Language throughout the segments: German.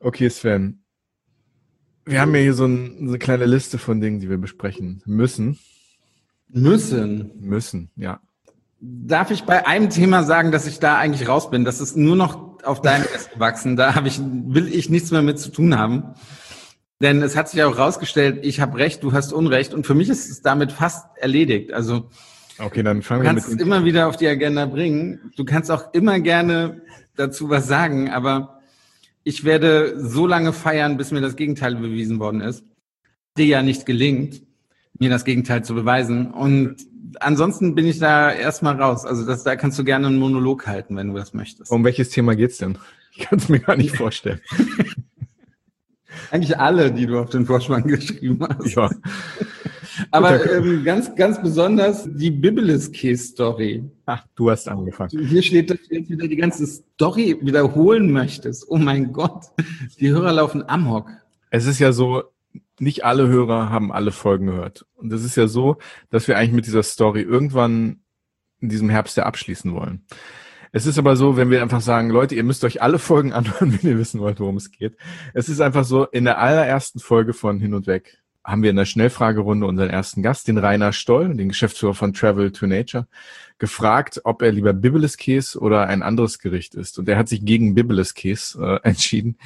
Okay, Sven. Wir haben ja hier so eine kleine Liste von Dingen, die wir besprechen müssen. Müssen, ja. Darf ich bei einem Thema sagen, dass ich da eigentlich raus bin? Das ist nur noch auf deinem Mist gewachsen. Da will ich nichts mehr mit zu tun haben. Denn es hat sich auch rausgestellt, ich habe Recht, du hast Unrecht. Und für mich ist es damit fast erledigt. Also okay, dann fangen du wir kannst es immer wieder auf die Agenda bringen. Du kannst auch immer gerne dazu was sagen, aber ich werde so lange feiern, bis mir das Gegenteil bewiesen worden ist. Dir ja nicht gelingt, mir das Gegenteil zu beweisen. Und ansonsten bin ich da erstmal raus. Also da kannst du gerne einen Monolog halten, wenn du das möchtest. Um welches Thema geht's denn? Ich kann es mir gar nicht vorstellen. Eigentlich alle, die du auf den Vorspann geschrieben hast. Ja. Aber ganz, ganz besonders die Biblis-Case-Story. Ach, du hast angefangen. Hier steht, dass du jetzt wieder die ganze Story wiederholen möchtest. Oh mein Gott, die Hörer laufen amok. Es ist ja so, nicht alle Hörer haben alle Folgen gehört. Und es ist ja so, dass wir eigentlich mit dieser Story irgendwann in diesem Herbst ja abschließen wollen. Es ist aber so, wenn wir einfach sagen, Leute, ihr müsst euch alle Folgen anhören, wenn ihr wissen wollt, worum es geht. Es ist einfach so, in der allerersten Folge von Hin und Weg haben wir in der Schnellfragerunde unseren ersten Gast, den Rainer Stoll, den Geschäftsführer von Travel to Nature, gefragt, ob er lieber Bibliskäse oder ein anderes Gericht isst. Und er hat sich gegen Bibliskäse entschieden.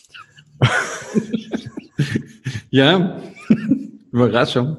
Ja, Überraschung.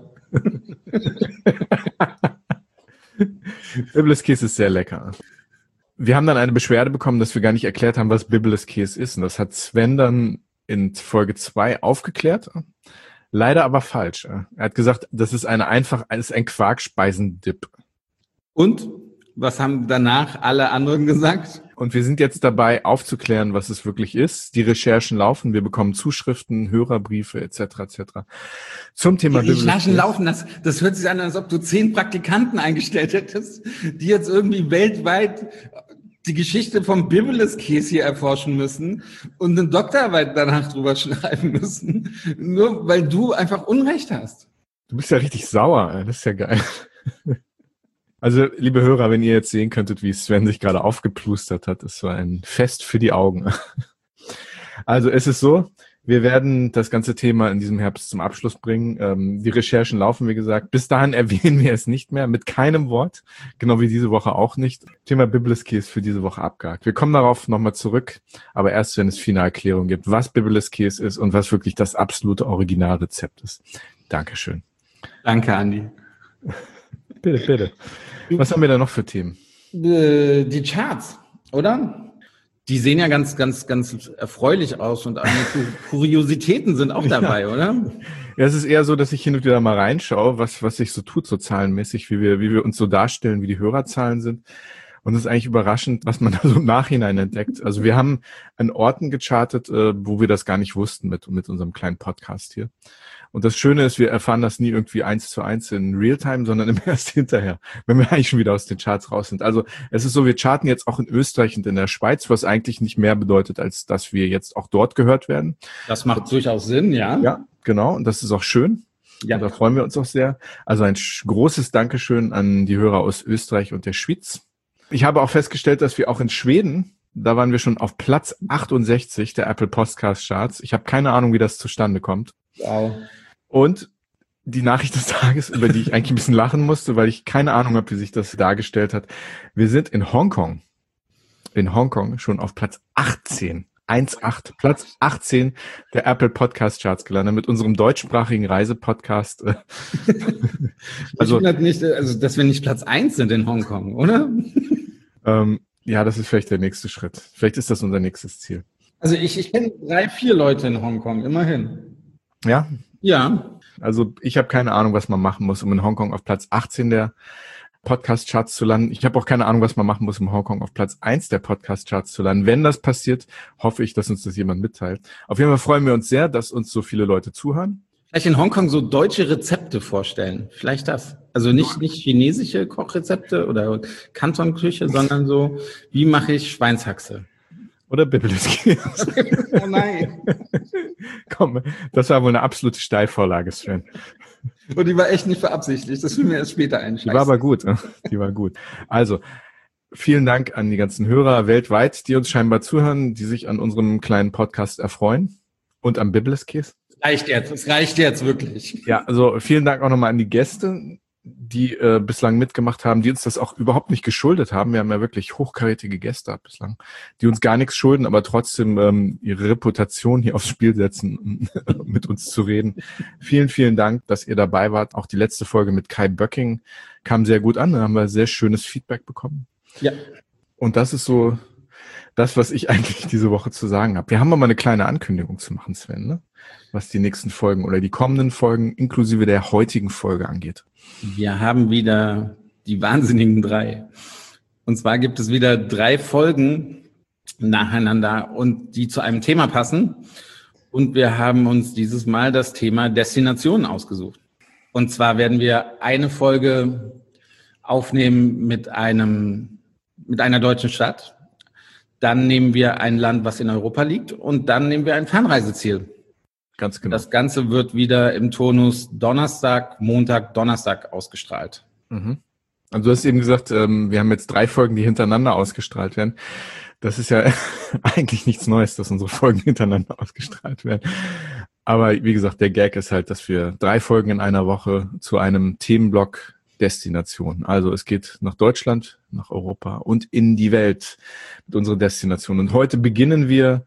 Bibliskäse ist sehr lecker. Wir haben dann eine Beschwerde bekommen, dass wir gar nicht erklärt haben, was Bibliskäse ist. Und das hat Sven dann in Folge 2 aufgeklärt. Leider aber falsch. Er hat gesagt, das ist ein Quarkspeisendip. Und was haben danach alle anderen gesagt? Und wir sind jetzt dabei, aufzuklären, was es wirklich ist. Die Recherchen laufen, wir bekommen Zuschriften, Hörerbriefe etc. etc. Zum Thema Die Recherchen laufen, das hört sich an, als ob du 10 Praktikanten eingestellt hättest, die jetzt irgendwie weltweit die Geschichte vom Bibliskäse hier erforschen müssen und eine Doktorarbeit danach drüber schreiben müssen, nur weil du einfach Unrecht hast. Du bist ja richtig sauer, das ist ja geil. Also, liebe Hörer, wenn ihr jetzt sehen könntet, wie Sven sich gerade aufgeplustert hat, das war ein Fest für die Augen. Also, es ist so, wir werden das ganze Thema in diesem Herbst zum Abschluss bringen. Die Recherchen laufen, wie gesagt. Bis dahin erwähnen wir es nicht mehr, mit keinem Wort. Genau wie diese Woche auch nicht. Thema Bibliskäse für diese Woche abgehakt. Wir kommen darauf nochmal zurück, aber erst, wenn es Finalklärung gibt, was Bibliskäse ist und was wirklich das absolute Originalrezept ist. Dankeschön. Danke, Andi. Bitte, bitte. Was haben wir da noch für Themen? Die Charts, oder? Die sehen ja ganz, ganz, ganz erfreulich aus und einige Kuriositäten sind auch dabei, oder? Ja, es ist eher so, dass ich hin und wieder mal reinschaue, was sich so tut, so zahlenmäßig, wie wir uns so darstellen, wie die Hörerzahlen sind. Und es ist eigentlich überraschend, was man da so im Nachhinein entdeckt. Also wir haben an Orten gechartet, wo wir das gar nicht wussten mit unserem kleinen Podcast hier. Und das Schöne ist, wir erfahren das nie irgendwie 1:1 in Realtime, sondern immer erst hinterher, wenn wir eigentlich schon wieder aus den Charts raus sind. Also es ist so, wir charten jetzt auch in Österreich und in der Schweiz, was eigentlich nicht mehr bedeutet, als dass wir jetzt auch dort gehört werden. Das macht durchaus Sinn, ja. Ja, genau. Und das ist auch schön. Ja. Und da freuen wir uns auch sehr. Also ein großes Dankeschön an die Hörer aus Österreich und der Schweiz. Ich habe auch festgestellt, dass wir auch in Schweden, da waren wir schon auf Platz 68 der Apple Podcast Charts. Ich habe keine Ahnung, wie das zustande kommt. Wow. Und die Nachricht des Tages, über die ich eigentlich ein bisschen lachen musste, weil ich keine Ahnung habe, wie sich das dargestellt hat. Wir sind in Hongkong schon auf Platz 18. 1,8, Platz 18 der Apple Podcast Charts gelandet mit unserem deutschsprachigen Reisepodcast. Also nicht, dass wir nicht Platz 1 sind in Hongkong, oder? Ja, das ist vielleicht der nächste Schritt. Vielleicht ist das unser nächstes Ziel. Also ich kenne 3, 4 Leute in Hongkong, immerhin. Ja? Ja. Also ich habe keine Ahnung, was man machen muss, um in Hongkong auf Platz 18 der Podcast-Charts zu landen. Ich habe auch keine Ahnung, was man machen muss, um Hongkong auf Platz 1 der Podcast-Charts zu landen. Wenn das passiert, hoffe ich, dass uns das jemand mitteilt. Auf jeden Fall freuen wir uns sehr, dass uns so viele Leute zuhören. Vielleicht in Hongkong so deutsche Rezepte vorstellen. Vielleicht das. Also nicht chinesische Kochrezepte oder Kantonküche, sondern so, wie mache ich Schweinshaxe? Oder Bibliskäse. Oh nein. Komm, das war wohl eine absolute Steilvorlage, Sven. Und die war echt nicht beabsichtigt. Das will mir erst später einschlagen. Die war aber gut. Die war gut. Also, Vielen Dank an die ganzen Hörer weltweit, die uns scheinbar zuhören, die sich an unserem kleinen Podcast erfreuen und am Bibliscase. Es reicht jetzt wirklich. Ja, also vielen Dank auch nochmal an die Gäste, die bislang mitgemacht haben, die uns das auch überhaupt nicht geschuldet haben. Wir haben ja wirklich hochkarätige Gäste bislang, die uns gar nichts schulden, aber trotzdem ihre Reputation hier aufs Spiel setzen, um mit uns zu reden. Vielen, vielen Dank, dass ihr dabei wart. Auch die letzte Folge mit Kai Böcking kam sehr gut an. Da haben wir sehr schönes Feedback bekommen. Ja. Und das ist so das, was ich eigentlich diese Woche zu sagen habe. Wir haben aber eine kleine Ankündigung zu machen, Sven, ne? Was die nächsten Folgen oder die kommenden Folgen inklusive der heutigen Folge angeht. Wir haben wieder die wahnsinnigen 3. Und zwar gibt es wieder 3 Folgen nacheinander und die zu einem Thema passen. Und wir haben uns dieses Mal das Thema Destinationen ausgesucht. Und zwar werden wir eine Folge aufnehmen mit einer deutschen Stadt. Dann nehmen wir ein Land, was in Europa liegt. Und dann nehmen wir ein Fernreiseziel. Ganz genau. Das Ganze wird wieder im Tonus Donnerstag, Montag, Donnerstag ausgestrahlt. Mhm. Also du hast eben gesagt, wir haben jetzt 3 Folgen, die hintereinander ausgestrahlt werden. Das ist ja eigentlich nichts Neues, dass unsere Folgen hintereinander ausgestrahlt werden. Aber wie gesagt, der Gag ist halt, dass wir 3 Folgen in einer Woche zu einem Themenblock Destination. Also es geht nach Deutschland, nach Europa und in die Welt mit unserer Destination. Und heute beginnen wir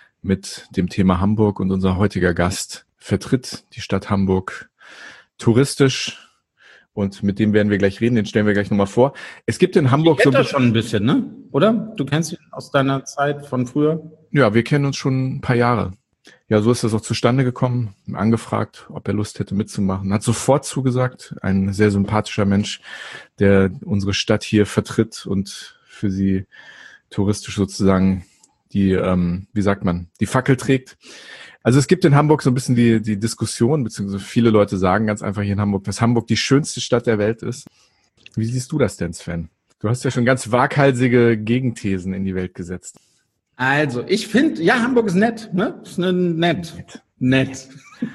mit dem Thema Hamburg und unser heutiger Gast vertritt die Stadt Hamburg touristisch und mit dem werden wir gleich reden, den stellen wir gleich nochmal vor. Es gibt in Hamburg so schon ein bisschen, ne? Oder? Du kennst ihn aus deiner Zeit von früher? Ja, wir kennen uns schon ein paar Jahre. Ja, so ist das auch zustande gekommen, angefragt, ob er Lust hätte mitzumachen. Hat sofort zugesagt, ein sehr sympathischer Mensch, der unsere Stadt hier vertritt und für sie touristisch sozusagen die, wie sagt man, die Fackel trägt. Also es gibt in Hamburg so ein bisschen die Diskussion, beziehungsweise viele Leute sagen ganz einfach hier in Hamburg, dass Hamburg die schönste Stadt der Welt ist. Wie siehst du das denn, Sven? Du hast ja schon ganz waghalsige Gegenthesen in die Welt gesetzt. Also, ich finde, ja, Hamburg ist nett, ne? Ist nett. Nett.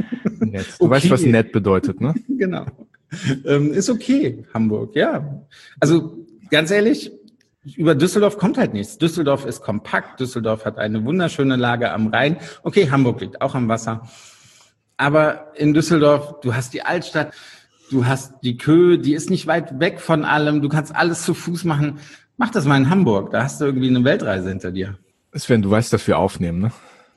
Du weißt, was nett bedeutet, ne? Genau. Ist okay, Hamburg, ja. Also, ganz ehrlich, über Düsseldorf kommt halt nichts. Düsseldorf ist kompakt, Düsseldorf hat eine wunderschöne Lage am Rhein. Okay, Hamburg liegt auch am Wasser. Aber in Düsseldorf, du hast die Altstadt, du hast die Köhe, die ist nicht weit weg von allem, du kannst alles zu Fuß machen. Mach das mal in Hamburg, da hast du irgendwie eine Weltreise hinter dir. Sven, du weißt, dass wir aufnehmen, ne?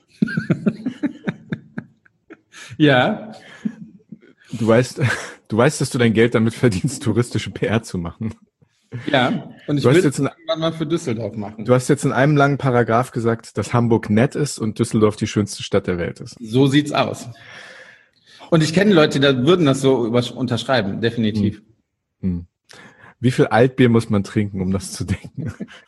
Ja. Du weißt, dass du dein Geld damit verdienst, touristische PR zu machen. Ja, und ich will es irgendwann mal für Düsseldorf machen. Du hast jetzt in einem langen Paragraph gesagt, dass Hamburg nett ist und Düsseldorf die schönste Stadt der Welt ist. So sieht's aus. Und ich kenne Leute, die würden das so unterschreiben, definitiv. Wie viel Altbier muss man trinken, um das zu denken?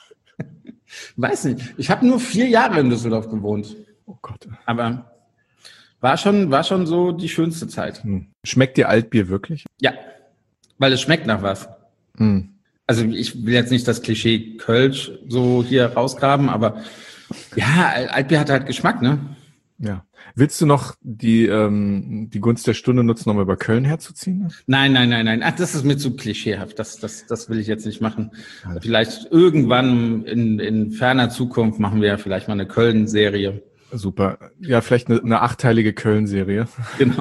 Weiß nicht. Ich habe nur 4 Jahre in Düsseldorf gewohnt. Oh Gott. Aber war schon so die schönste Zeit. Schmeckt dir Altbier wirklich? Ja, weil es schmeckt nach was. Also ich will jetzt nicht das Klischee Kölsch so hier rausgraben, aber ja, Altbier hat halt Geschmack, ne? Ja. Willst du noch die Gunst der Stunde nutzen, um über Köln herzuziehen? Nein. Ach, das ist mir zu klischeehaft. Das will ich jetzt nicht machen. Vielleicht irgendwann in ferner Zukunft machen wir ja vielleicht mal eine Köln-Serie. Super. Ja, vielleicht eine 8-teilige Köln-Serie. Genau.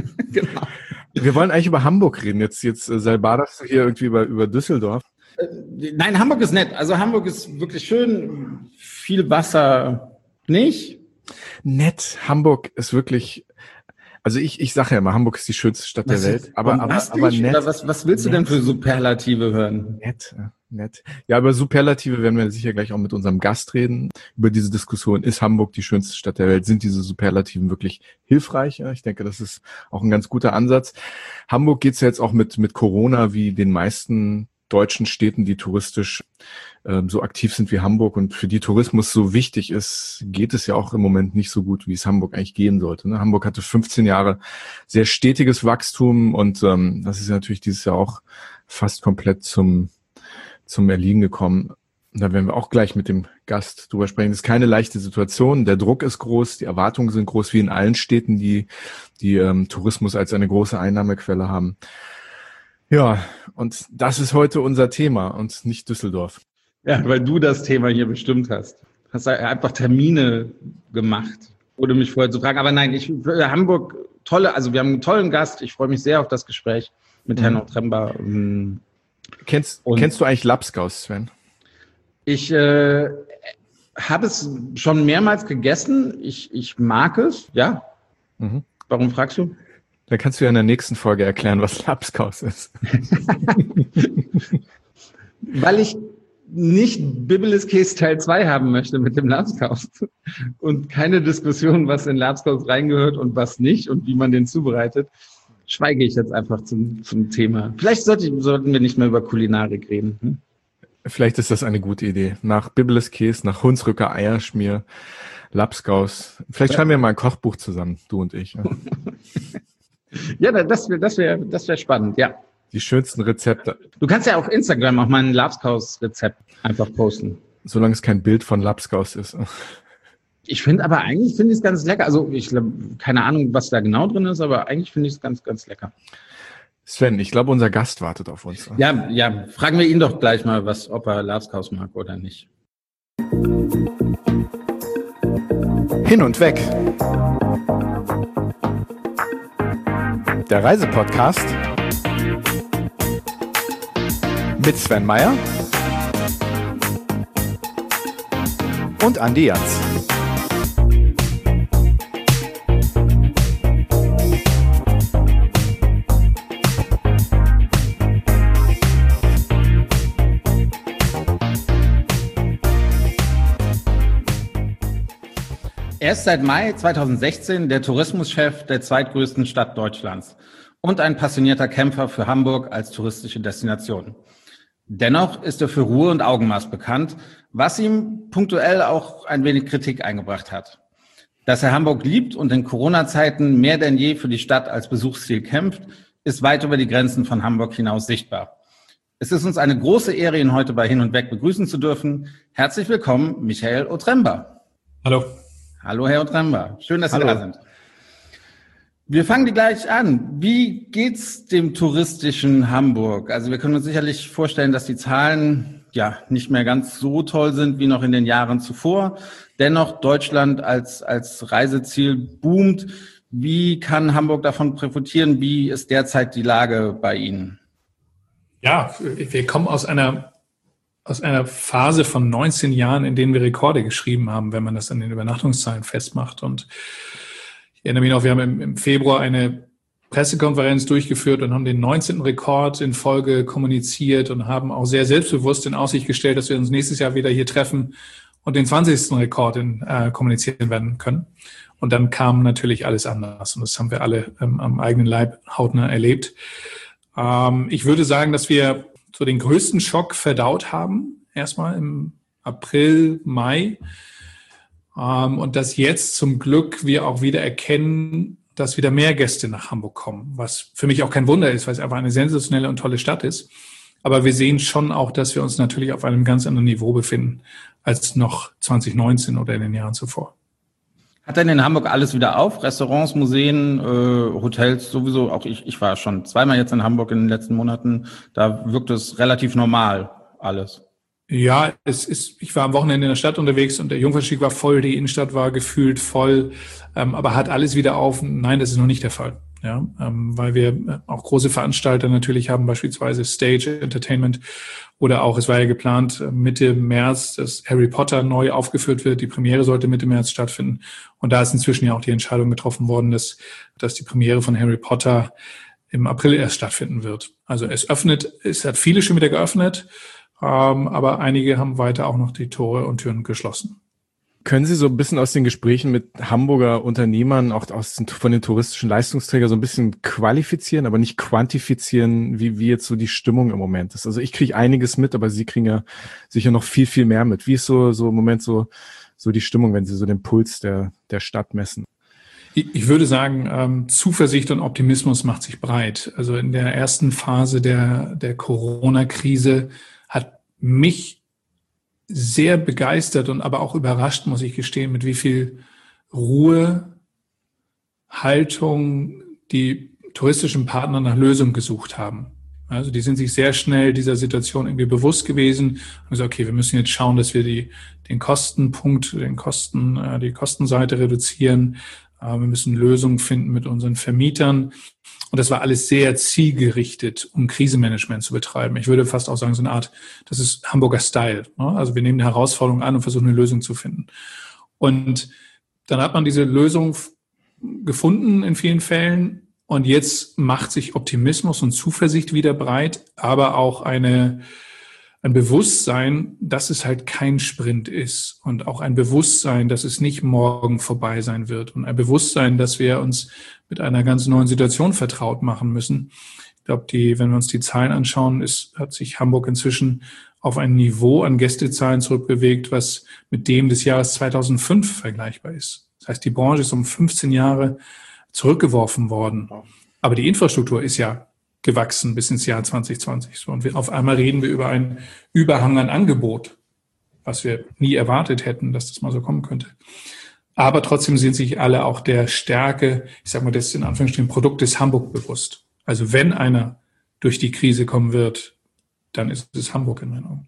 Wir wollen eigentlich über Hamburg reden. Jetzt salbaderst du hier irgendwie über Düsseldorf. Nein, Hamburg ist nett. Also Hamburg ist wirklich schön. Viel Wasser nicht. Nett. Hamburg ist wirklich, also ich sage ja immer, Hamburg ist die schönste Stadt der Welt. Aber nett. Oder was willst du denn für Superlative hören? Nett. Ja, über Superlative werden wir sicher gleich auch mit unserem Gast reden. Über diese Diskussion, ist Hamburg die schönste Stadt der Welt? Sind diese Superlativen wirklich hilfreich? Ja, ich denke, das ist auch ein ganz guter Ansatz. Hamburg geht's ja jetzt auch mit Corona wie den meisten deutschen Städten, die touristisch so aktiv sind wie Hamburg und für die Tourismus so wichtig ist, geht es ja auch im Moment nicht so gut, wie es Hamburg eigentlich gehen sollte. Ne? Hamburg hatte 15 Jahre sehr stetiges Wachstum und das ist ja natürlich dieses Jahr auch fast komplett zum Erliegen gekommen. Und da werden wir auch gleich mit dem Gast drüber sprechen. Das ist keine leichte Situation. Der Druck ist groß, die Erwartungen sind groß, wie in allen Städten, die Tourismus als eine große Einnahmequelle haben. Ja, und das ist heute unser Thema und nicht Düsseldorf. Ja, weil du das Thema hier bestimmt hast. Hast einfach Termine gemacht, ohne mich vorher zu fragen. Aber nein, Hamburg, also wir haben einen tollen Gast. Ich freue mich sehr auf das Gespräch mit Herrn Otremba. Kennst du eigentlich Lapskaus, Sven? Ich habe es schon mehrmals gegessen. Ich mag es, ja. Mhm. Warum fragst du? Dann kannst du ja in der nächsten Folge erklären, was Lapskaus ist. Weil ich nicht Biblis Käse Teil 2 haben möchte mit dem Lapskaus und keine Diskussion, was in Lapskaus reingehört und was nicht und wie man den zubereitet, schweige ich jetzt einfach zum Thema. Vielleicht sollten wir nicht mehr über Kulinarik reden. Vielleicht ist das eine gute Idee. Nach Biblis Käse, nach Hunsrücker Eierschmier, Lapskaus. Vielleicht schreiben wir mal ein Kochbuch zusammen, du und ich. Ja, das wär spannend, ja. Die schönsten Rezepte. Du kannst ja auf Instagram auch mal ein Lapskaus-Rezept einfach posten. Solange es kein Bild von Lapskaus ist. Ich finde es ganz lecker. Also ich glaube, keine Ahnung, was da genau drin ist, aber eigentlich finde ich es ganz, ganz lecker. Sven, ich glaube, unser Gast wartet auf uns. Ja, fragen wir ihn doch gleich mal, ob er Lapskaus mag oder nicht. Hin und weg. Der Reisepodcast mit Sven Meyer und Andi Jans. Er ist seit Mai 2016 der Tourismuschef der zweitgrößten Stadt Deutschlands und ein passionierter Kämpfer für Hamburg als touristische Destination. Dennoch ist er für Ruhe und Augenmaß bekannt, was ihm punktuell auch ein wenig Kritik eingebracht hat. Dass er Hamburg liebt und in Corona-Zeiten mehr denn je für die Stadt als Besuchsziel kämpft, ist weit über die Grenzen von Hamburg hinaus sichtbar. Es ist uns eine große Ehre, ihn heute bei Hin und Weg begrüßen zu dürfen. Herzlich willkommen, Michael Otremba. Hallo. Hallo, Herr Otremba. Schön, dass Sie da sind. Wir fangen gleich an. Wie geht's dem touristischen Hamburg? Also wir können uns sicherlich vorstellen, dass die Zahlen ja nicht mehr ganz so toll sind wie noch in den Jahren zuvor. Dennoch Deutschland als Reiseziel boomt. Wie kann Hamburg davon profitieren? Wie ist derzeit die Lage bei Ihnen? Ja, wir kommen aus einer Phase von 19 Jahren, in denen wir Rekorde geschrieben haben, wenn man das an den Übernachtungszahlen festmacht. Und ich erinnere mich noch, wir haben im Februar eine Pressekonferenz durchgeführt und haben den 19. Rekord in Folge kommuniziert und haben auch sehr selbstbewusst in Aussicht gestellt, dass wir uns nächstes Jahr wieder hier treffen und den 20. Rekord kommunizieren werden können. Und dann kam natürlich alles anders. Und das haben wir alle am eigenen Leib hautnah erlebt. Ich würde sagen, dass wir so den größten Schock verdaut haben, erstmal im April, Mai. Und dass jetzt zum Glück wir auch wieder erkennen, dass wieder mehr Gäste nach Hamburg kommen, was für mich auch kein Wunder ist, weil es einfach eine sensationelle und tolle Stadt ist. Aber wir sehen schon auch, dass wir uns natürlich auf einem ganz anderen Niveau befinden als noch 2019 oder in den Jahren zuvor. Hat denn in Hamburg alles wieder auf? Restaurants, Museen, Hotels sowieso? Auch ich war schon zweimal jetzt in Hamburg in den letzten Monaten. Da wirkt es relativ normal alles. Ja, ich war am Wochenende in der Stadt unterwegs und der Jungfernstieg war voll, die Innenstadt war gefühlt voll, aber hat alles wieder auf? Nein, das ist noch nicht der Fall. Ja, weil wir auch große Veranstalter natürlich haben, beispielsweise Stage Entertainment oder auch, es war ja geplant, Mitte März, dass Harry Potter neu aufgeführt wird. Die Premiere sollte Mitte März stattfinden. Und da ist inzwischen ja auch die Entscheidung getroffen worden, dass die Premiere von Harry Potter im April erst stattfinden wird. Also es hat viele schon wieder geöffnet, aber einige haben weiter auch noch die Tore und Türen geschlossen. Können Sie so ein bisschen aus den Gesprächen mit Hamburger Unternehmern, auch von den touristischen Leistungsträgern so ein bisschen qualifizieren, aber nicht quantifizieren, wie jetzt so die Stimmung im Moment ist? Also ich kriege einiges mit, aber Sie kriegen ja sicher noch viel, viel mehr mit. Wie ist so im Moment so die Stimmung, wenn Sie so den Puls der Stadt messen? Ich würde sagen, Zuversicht und Optimismus macht sich breit. Also in der ersten Phase der Corona-Krise hat mich sehr begeistert und aber auch überrascht, muss ich gestehen, mit wie viel Ruhe, Haltung die touristischen Partner nach Lösungen gesucht haben. Also die sind sich sehr schnell dieser Situation irgendwie bewusst gewesen und gesagt, okay, wir müssen jetzt schauen, dass wir die Kostenseite reduzieren. Wir müssen Lösungen finden mit unseren Vermietern. Und das war alles sehr zielgerichtet, um Krisenmanagement zu betreiben. Ich würde fast auch sagen, so eine Art, das ist Hamburger Style. Also wir nehmen eine Herausforderung an und versuchen eine Lösung zu finden. Und dann hat man diese Lösung gefunden in vielen Fällen. Und jetzt macht sich Optimismus und Zuversicht wieder breit, aber auch ein Bewusstsein, dass es halt kein Sprint ist und auch ein Bewusstsein, dass es nicht morgen vorbei sein wird und ein Bewusstsein, dass wir uns mit einer ganz neuen Situation vertraut machen müssen. Ich glaube, wenn wir uns die Zahlen anschauen, hat sich Hamburg inzwischen auf ein Niveau an Gästezahlen zurückbewegt, was mit dem des Jahres 2005 vergleichbar ist. Das heißt, die Branche ist um 15 Jahre zurückgeworfen worden. Aber die Infrastruktur ist ja gewachsen bis ins Jahr 2020. So, und auf einmal reden wir über einen Überhang an Angebot, was wir nie erwartet hätten, dass das mal so kommen könnte. Aber trotzdem sind sich alle auch der Stärke, ich sage mal, des in Anführungsstrichen Produktes Hamburg bewusst. Also wenn einer durch die Krise kommen wird, dann ist es Hamburg in meinen Augen.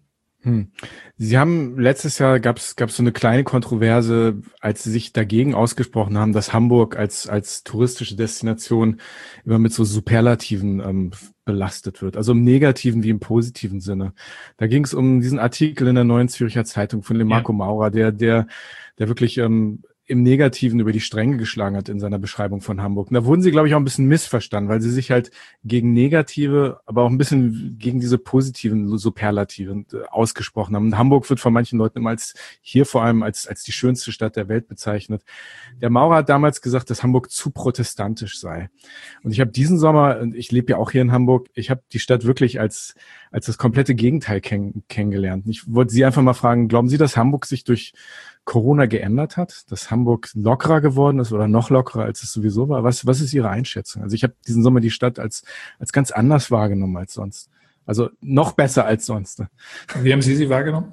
Sie haben letztes Jahr gab's so eine kleine Kontroverse, als Sie sich dagegen ausgesprochen haben, dass Hamburg als touristische Destination immer mit so Superlativen belastet wird, also im negativen wie im positiven Sinne. Da ging es um diesen Artikel in der Neuen Zürcher Zeitung von dem Marco Maurer, der wirklich im Negativen über die Stränge geschlagen hat in seiner Beschreibung von Hamburg. Und da wurden sie, glaube ich, auch ein bisschen missverstanden, weil sie sich halt gegen negative, aber auch ein bisschen gegen diese positiven Superlativen ausgesprochen haben. Und Hamburg wird von manchen Leuten immer vor allem als die schönste Stadt der Welt bezeichnet. Der Maurer hat damals gesagt, dass Hamburg zu protestantisch sei. Und ich habe diesen Sommer, ich lebe ja auch hier in Hamburg, ich habe die Stadt wirklich als das komplette Gegenteil kennengelernt. Ich wollte Sie einfach mal fragen, glauben Sie, dass Hamburg sich durch Corona geändert hat, dass Hamburg lockerer geworden ist oder noch lockerer, als es sowieso war? Was ist Ihre Einschätzung? Also ich habe diesen Sommer die Stadt als ganz anders wahrgenommen als sonst. Also noch besser als sonst. Wie haben Sie wahrgenommen?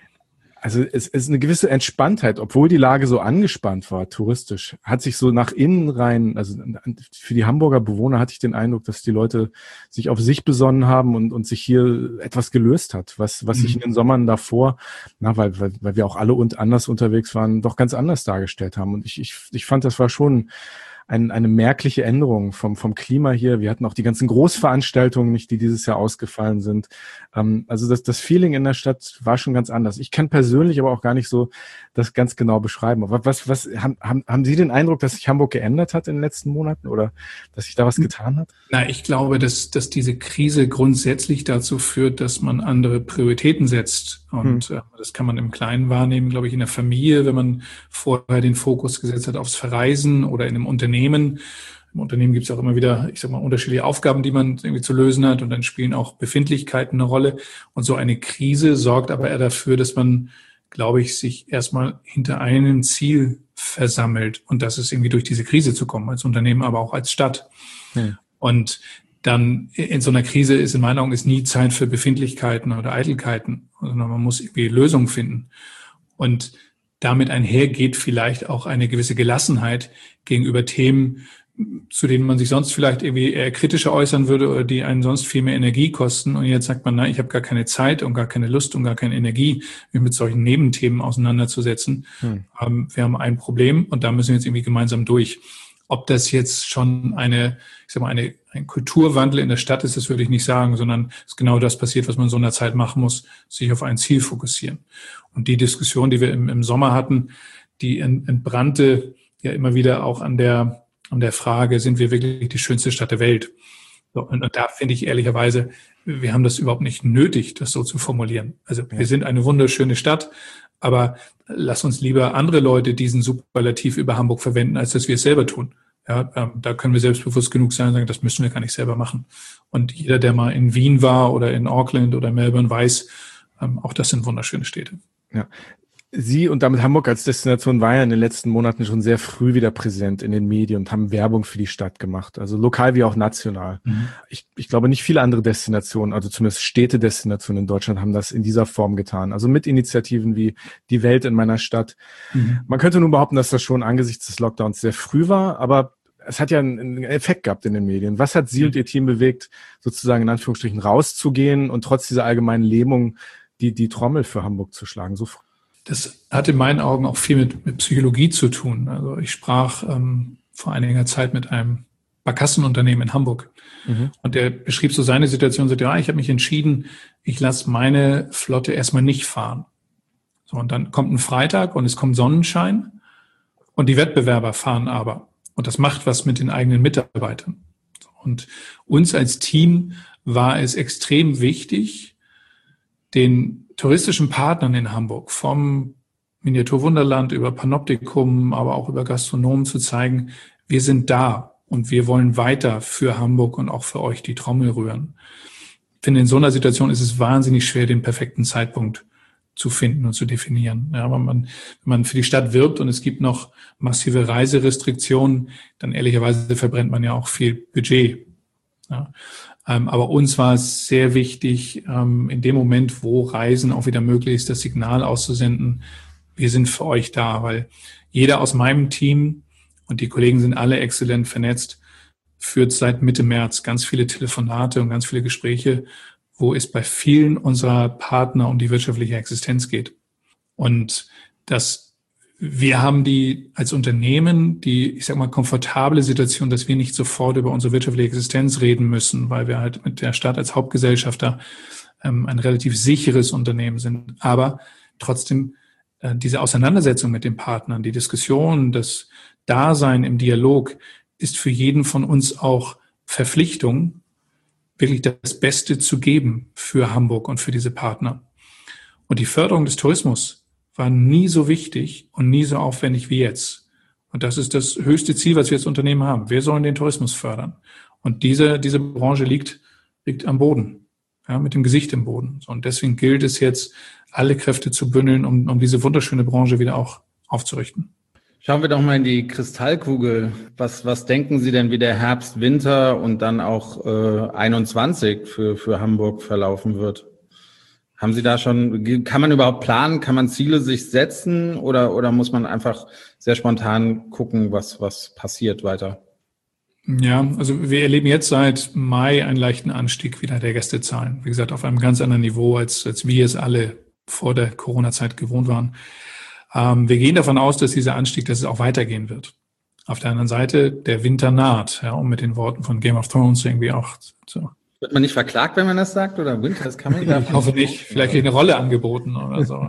Also es ist eine gewisse Entspanntheit, obwohl die Lage so angespannt war, touristisch, hat sich so nach innen rein, also für die Hamburger Bewohner hatte ich den Eindruck, dass die Leute sich auf sich besonnen haben und sich hier etwas gelöst hat, was sich in den Sommern davor, weil wir auch alle anders unterwegs waren, doch ganz anders dargestellt haben. Und ich fand, das war schon eine merkliche Änderung vom Klima hier. Wir hatten auch die ganzen Großveranstaltungen nicht, die dieses Jahr ausgefallen sind. Also das Feeling in der Stadt war schon ganz anders. Ich kann persönlich aber auch gar nicht so das ganz genau beschreiben. Aber was haben Sie den Eindruck, dass sich Hamburg geändert hat in den letzten Monaten oder dass sich da was getan hat? Na, ich glaube, dass diese Krise grundsätzlich dazu führt, dass man andere Prioritäten setzt. Und das kann man im Kleinen wahrnehmen, glaube ich, in der Familie, wenn man vorher den Fokus gesetzt hat aufs Verreisen oder in einem Unternehmen. Im Unternehmen gibt es auch immer wieder, ich sag mal, unterschiedliche Aufgaben, die man irgendwie zu lösen hat. Und dann spielen auch Befindlichkeiten eine Rolle. Und so eine Krise sorgt aber eher dafür, dass man, glaube ich, sich erstmal hinter einem Ziel versammelt. Und das ist irgendwie durch diese Krise zu kommen, als Unternehmen, aber auch als Stadt. Und dann in so einer Krise ist in meinen Augen nie Zeit für Befindlichkeiten oder Eitelkeiten, sondern man muss irgendwie Lösungen finden. Und damit einher geht vielleicht auch eine gewisse Gelassenheit gegenüber Themen, zu denen man sich sonst vielleicht irgendwie eher kritischer äußern würde oder die einen sonst viel mehr Energie kosten. Und jetzt sagt man, nein, ich habe gar keine Zeit und gar keine Lust und gar keine Energie, mich mit solchen Nebenthemen auseinanderzusetzen. Wir haben ein Problem und da müssen wir jetzt irgendwie gemeinsam durch. Ob das jetzt schon ein Kulturwandel in der Stadt ist, das würde ich nicht sagen, sondern es ist genau das passiert, was man in so einer Zeit machen muss, sich auf ein Ziel fokussieren. Und die Diskussion, die wir im Sommer hatten, die entbrannte ja immer wieder auch an der Frage, sind wir wirklich die schönste Stadt der Welt? So, und da finde ich ehrlicherweise, wir haben das überhaupt nicht nötig, das so zu formulieren. Also wir sind eine wunderschöne Stadt, aber lass uns lieber andere Leute diesen Superlativ über Hamburg verwenden, als dass wir es selber tun. Ja, da können wir selbstbewusst genug sein und sagen, das müssen wir gar nicht selber machen. Und jeder, der mal in Wien war oder in Auckland oder Melbourne, weiß, auch das sind wunderschöne Städte. Ja. Sie und damit Hamburg als Destination war ja in den letzten Monaten schon sehr früh wieder präsent in den Medien und haben Werbung für die Stadt gemacht, also lokal wie auch national. Ich glaube, nicht viele andere Destinationen, also zumindest Städtedestinationen in Deutschland, haben das in dieser Form getan. Also mit Initiativen wie Die Welt in meiner Stadt. Man könnte nun behaupten, dass das schon angesichts des Lockdowns sehr früh war, aber es hat ja einen Effekt gehabt in den Medien. Was hat Sie und Ihr Team bewegt, sozusagen in Anführungsstrichen rauszugehen und trotz dieser allgemeinen Lähmung die Trommel für Hamburg zu schlagen? So Das hat in meinen Augen auch viel mit Psychologie zu tun. Also ich sprach vor einiger Zeit mit einem Barkassenunternehmen in Hamburg. Und der beschrieb so seine Situation, sagte, ja, ich habe mich entschieden, ich lasse meine Flotte erstmal nicht fahren. So, und dann kommt ein Freitag und es kommt Sonnenschein und die Wettbewerber fahren aber. Und das macht was mit den eigenen Mitarbeitern. Und uns als Team war es extrem wichtig, den touristischen Partnern in Hamburg vom Miniaturwunderland über Panoptikum, aber auch über Gastronomen zu zeigen, wir sind da und wir wollen weiter für Hamburg und auch für euch die Trommel rühren. Ich finde, in so einer Situation ist es wahnsinnig schwer, den perfekten Zeitpunkt zu finden und zu definieren. Ja, wenn man für die Stadt wirbt und es gibt noch massive Reiserestriktionen, dann ehrlicherweise verbrennt man ja auch viel Budget. Ja. Aber uns war es sehr wichtig, in dem Moment, wo Reisen auch wieder möglich ist, das Signal auszusenden, wir sind für euch da, weil jeder aus meinem Team und die Kollegen sind alle exzellent vernetzt, führt seit Mitte März ganz viele Telefonate und ganz viele Gespräche, wo es bei vielen unserer Partner um die wirtschaftliche Existenz geht. Und wir haben die als Unternehmen die, ich sag mal, komfortable Situation, dass wir nicht sofort über unsere wirtschaftliche Existenz reden müssen, weil wir halt mit der Stadt als Hauptgesellschafter ein relativ sicheres Unternehmen sind. Aber trotzdem diese Auseinandersetzung mit den Partnern, die Diskussion, das Dasein im Dialog ist für jeden von uns auch Verpflichtung, wirklich das Beste zu geben für Hamburg und für diese Partner. Und die Förderung des Tourismus war nie so wichtig und nie so aufwendig wie jetzt. Und das ist das höchste Ziel, was wir als Unternehmen haben. Wir sollen den Tourismus fördern. Und diese Branche liegt am Boden, ja, mit dem Gesicht im Boden. Und deswegen gilt es jetzt, alle Kräfte zu bündeln, um diese wunderschöne Branche wieder auch aufzurichten. Schauen wir doch mal in die Kristallkugel. Was denken Sie denn, wie der Herbst, Winter und dann auch 21 für Hamburg verlaufen wird? Haben Sie da schon, kann man überhaupt planen, kann man Ziele sich setzen oder muss man einfach sehr spontan gucken, was passiert weiter? Ja, also wir erleben jetzt seit Mai einen leichten Anstieg wieder der Gästezahlen. Wie gesagt, auf einem ganz anderen Niveau, als wir es alle vor der Corona-Zeit gewohnt waren. Wir gehen davon aus, dass dieser Anstieg, dass es auch weitergehen wird. Auf der anderen Seite, der Winter naht, ja, um mit den Worten von Game of Thrones irgendwie auch so. Wird man nicht verklagt, wenn man das sagt, oder Winter? Das kann man nicht. Ich hoffe nicht. Vielleicht eine Rolle angeboten oder so.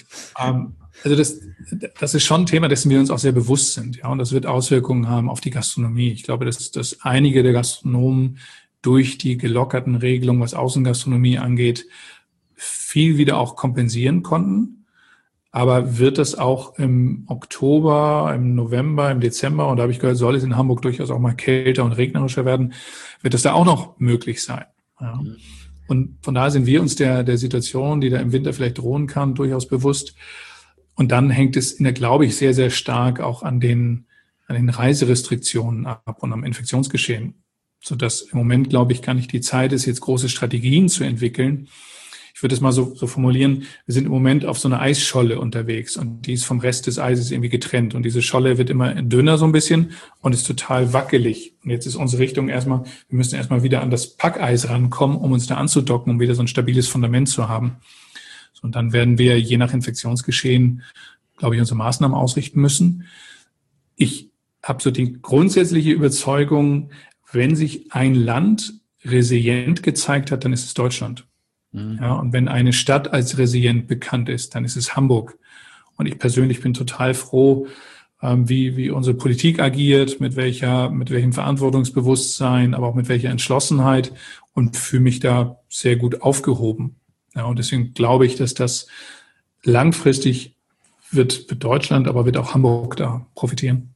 Also das ist schon ein Thema, dessen wir uns auch sehr bewusst sind, ja, und das wird Auswirkungen haben auf die Gastronomie. Ich glaube, dass einige der Gastronomen durch die gelockerten Regelungen, was Außengastronomie angeht, viel wieder auch kompensieren konnten. Aber wird das auch im Oktober, im November, im Dezember, und da habe ich gehört, soll es in Hamburg durchaus auch mal kälter und regnerischer werden, wird das da auch noch möglich sein. Ja. Und von daher sind wir uns der Situation, die da im Winter vielleicht drohen kann, durchaus bewusst. Und dann hängt es, glaube ich, sehr, sehr stark auch an den Reiserestriktionen ab und am Infektionsgeschehen. Sodass im Moment, glaube ich, gar nicht die Zeit ist, jetzt große Strategien zu entwickeln. Ich würde es mal so formulieren, wir sind im Moment auf so einer Eisscholle unterwegs und die ist vom Rest des Eises irgendwie getrennt. Und diese Scholle wird immer dünner so ein bisschen und ist total wackelig. Und jetzt ist unsere Richtung wir müssen erstmal wieder an das Packeis rankommen, um uns da anzudocken, um wieder so ein stabiles Fundament zu haben. So, und dann werden wir je nach Infektionsgeschehen, glaube ich, unsere Maßnahmen ausrichten müssen. Ich habe so die grundsätzliche Überzeugung, wenn sich ein Land resilient gezeigt hat, dann ist es Deutschland. Ja, und wenn eine Stadt als resilient bekannt ist, dann ist es Hamburg. Und ich persönlich bin total froh, wie unsere Politik agiert, mit welchem Verantwortungsbewusstsein, aber auch mit welcher Entschlossenheit und fühle mich da sehr gut aufgehoben. Ja, und deswegen glaube ich, dass das langfristig wird Deutschland, aber wird auch Hamburg da profitieren.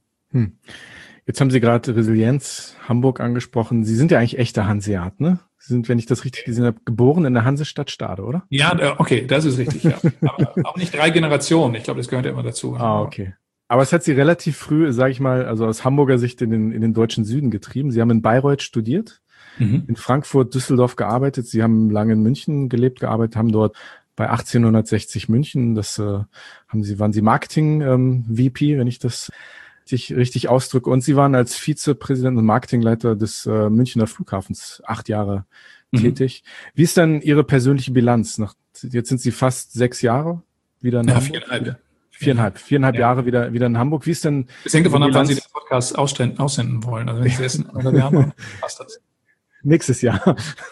Jetzt haben Sie gerade Resilienz Hamburg angesprochen. Sie sind ja eigentlich echter Hanseat, ne? Sie sind, wenn ich das richtig gesehen habe, geboren in der Hansestadt Stade, oder? Ja, okay, das ist richtig, ja. Aber auch nicht 3 Generationen. Ich glaube, das gehört ja immer dazu. Ah, okay. Aber es hat Sie relativ früh, sage ich mal, also aus Hamburger Sicht in den deutschen Süden getrieben. Sie haben in Bayreuth studiert, in Frankfurt, Düsseldorf gearbeitet. Sie haben lange in München gelebt, gearbeitet, haben dort bei 1860 München, waren Sie Marketing VP, wenn ich das richtig ausdrücke. Und Sie waren als Vizepräsident und Marketingleiter des Münchner Flughafens 8 Jahre tätig. Wie ist dann Ihre persönliche Bilanz? Jetzt sind Sie fast 6 Jahre wieder in Hamburg. 4,5 Jahre wieder in Hamburg. Wie ist denn? Es hängt davon ab, wann Sie den Podcast aussenden wollen. Also wenn Sie es essen oder wir haben, passt das. Nächstes Jahr.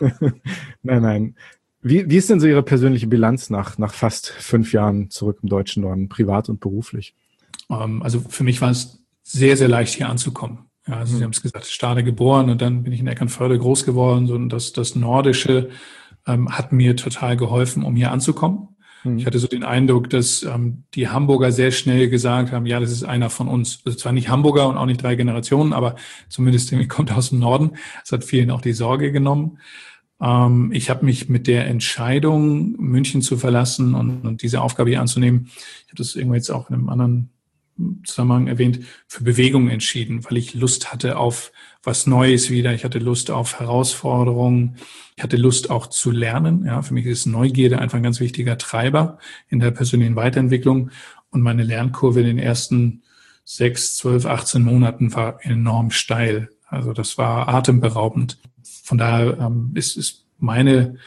Nein. Wie ist denn so Ihre persönliche Bilanz nach fast 5 Jahren zurück im deutschen Norden, privat und beruflich? Also für mich war es sehr, sehr leicht, hier anzukommen. Ja, also Sie haben es gesagt, Stade geboren und dann bin ich in Eckernförde groß geworden. Und das Nordische hat mir total geholfen, um hier anzukommen. Ich hatte so den Eindruck, dass die Hamburger sehr schnell gesagt haben, ja, das ist einer von uns. Also zwar nicht Hamburger und auch nicht 3 Generationen, aber zumindest kommt aus dem Norden. Das hat vielen auch die Sorge genommen. Ich habe mich mit der Entscheidung, München zu verlassen und diese Aufgabe hier anzunehmen, ich habe das irgendwo jetzt auch in einem anderen Zusammenhang erwähnt, für Bewegung entschieden, weil ich Lust hatte auf was Neues wieder. Ich hatte Lust auf Herausforderungen. Ich hatte Lust auch zu lernen. Ja, für mich ist Neugierde einfach ein ganz wichtiger Treiber in der persönlichen Weiterentwicklung. Und meine Lernkurve in den ersten 6, 12, 18 Monaten war enorm steil. Also das war atemberaubend. Von daher ist meine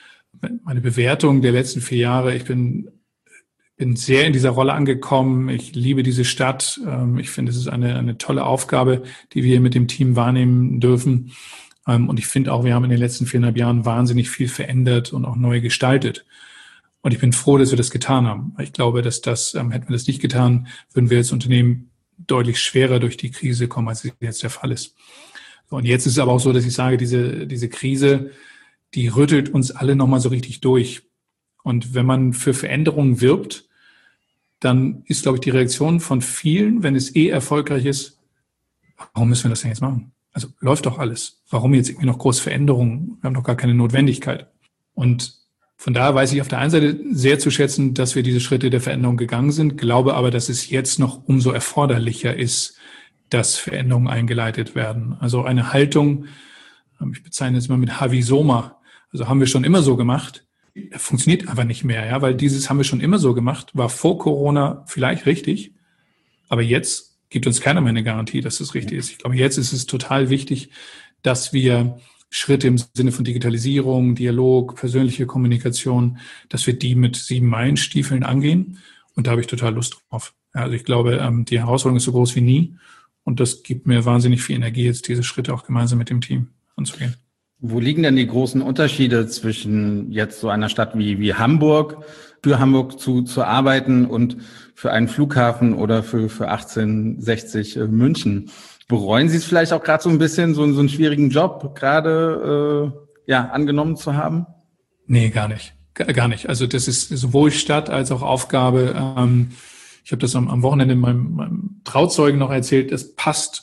Bewertung der letzten 4 Jahre, ich bin sehr in dieser Rolle angekommen. Ich liebe diese Stadt. Ich finde, es ist eine tolle Aufgabe, die wir mit dem Team wahrnehmen dürfen. Und ich finde auch, wir haben in den letzten 4,5 Jahren wahnsinnig viel verändert und auch neu gestaltet. Und ich bin froh, dass wir das getan haben. Ich glaube, dass hätten wir das nicht getan, würden wir als Unternehmen deutlich schwerer durch die Krise kommen, als es jetzt der Fall ist. Und jetzt ist es aber auch so, dass ich sage, diese Krise, die rüttelt uns alle nochmal so richtig durch. Und wenn man für Veränderungen wirbt, dann ist, glaube ich, die Reaktion von vielen, wenn es erfolgreich ist, warum müssen wir das denn jetzt machen? Also läuft doch alles. Warum jetzt irgendwie noch große Veränderungen? Wir haben doch gar keine Notwendigkeit. Und von daher weiß ich auf der einen Seite sehr zu schätzen, dass wir diese Schritte der Veränderung gegangen sind, glaube aber, dass es jetzt noch umso erforderlicher ist, dass Veränderungen eingeleitet werden. Also eine Haltung, ich bezeichne es mal mit Havisoma, also haben wir schon immer so gemacht, funktioniert einfach nicht mehr, ja, weil dieses haben wir schon immer so gemacht, war vor Corona vielleicht richtig, aber jetzt gibt uns keiner mehr eine Garantie, dass es richtig ist. Ich glaube, jetzt ist es total wichtig, dass wir Schritte im Sinne von Digitalisierung, Dialog, persönliche Kommunikation, dass wir die mit 7 Meilenstiefeln angehen. Und da habe ich total Lust drauf. Ja, also ich glaube, die Herausforderung ist so groß wie nie. Und das gibt mir wahnsinnig viel Energie, jetzt diese Schritte auch gemeinsam mit dem Team anzugehen. Wo liegen denn die großen Unterschiede zwischen jetzt so einer Stadt wie Hamburg, für Hamburg zu arbeiten und für einen Flughafen oder für 1860 München? Bereuen Sie es vielleicht auch gerade so ein bisschen, so einen schwierigen Job gerade angenommen zu haben? Nee, gar nicht. Gar nicht. Also das ist sowohl Stadt als auch Aufgabe. Ich habe das am Wochenende meinem Trauzeugen noch erzählt. Es passt.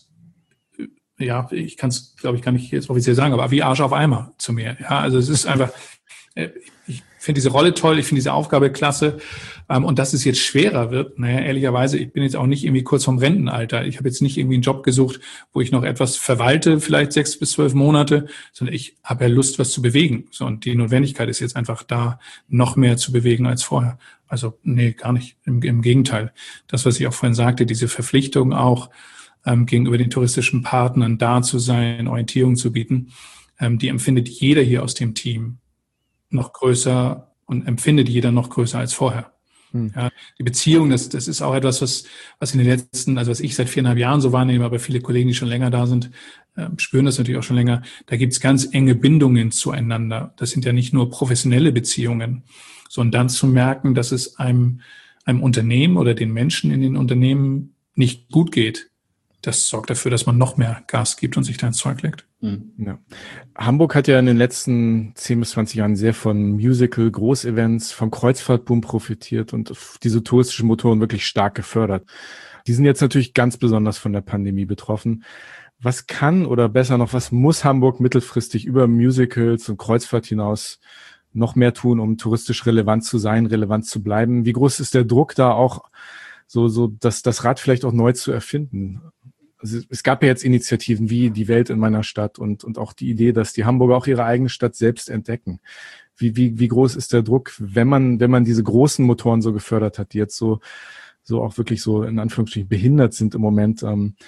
Ja, ich kann es, glaube ich, gar nicht jetzt offiziell sagen, aber wie Arsch auf Eimer zu mir. Ja, also es ist einfach, ich finde diese Rolle toll, ich finde diese Aufgabe klasse. Und dass es jetzt schwerer wird, naja, ehrlicherweise, ich bin jetzt auch nicht irgendwie kurz vorm Rentenalter. Ich habe jetzt nicht irgendwie einen Job gesucht, wo ich noch etwas verwalte, vielleicht 6 bis 12 Monate, sondern ich habe ja Lust, was zu bewegen. So, und die Notwendigkeit ist jetzt einfach da, noch mehr zu bewegen als vorher. Also nee, gar nicht. Im Gegenteil. Das, was ich auch vorhin sagte, diese Verpflichtung auch, gegenüber den touristischen Partnern da zu sein, Orientierung zu bieten, die empfindet jeder hier aus dem Team noch größer und empfindet jeder noch größer als vorher. Ja, die Beziehung, das ist auch etwas, was in den letzten, also was ich seit 4,5 Jahren so wahrnehme, aber viele Kollegen, die schon länger da sind, spüren das natürlich auch schon länger. Da gibt's ganz enge Bindungen zueinander. Das sind ja nicht nur professionelle Beziehungen, sondern dann zu merken, dass es einem Unternehmen oder den Menschen in den Unternehmen nicht gut geht. Das sorgt dafür, dass man noch mehr Gas gibt und sich da ins Zeug legt. Ja. Hamburg hat ja in den letzten 10 bis 20 Jahren sehr von Musical, Großevents, vom Kreuzfahrtboom profitiert und diese touristischen Motoren wirklich stark gefördert. Die sind jetzt natürlich ganz besonders von der Pandemie betroffen. Was kann oder besser noch, was muss Hamburg mittelfristig über Musicals und Kreuzfahrt hinaus noch mehr tun, um touristisch relevant zu sein, relevant zu bleiben? Wie groß ist der Druck da auch, so das Rad vielleicht auch neu zu erfinden? Also es gab ja jetzt Initiativen wie Die Welt in meiner Stadt und auch die Idee, dass die Hamburger auch ihre eigene Stadt selbst entdecken. Wie groß ist der Druck, wenn man diese großen Motoren so gefördert hat, die jetzt so so auch wirklich so in Anführungsstrichen behindert sind im Moment,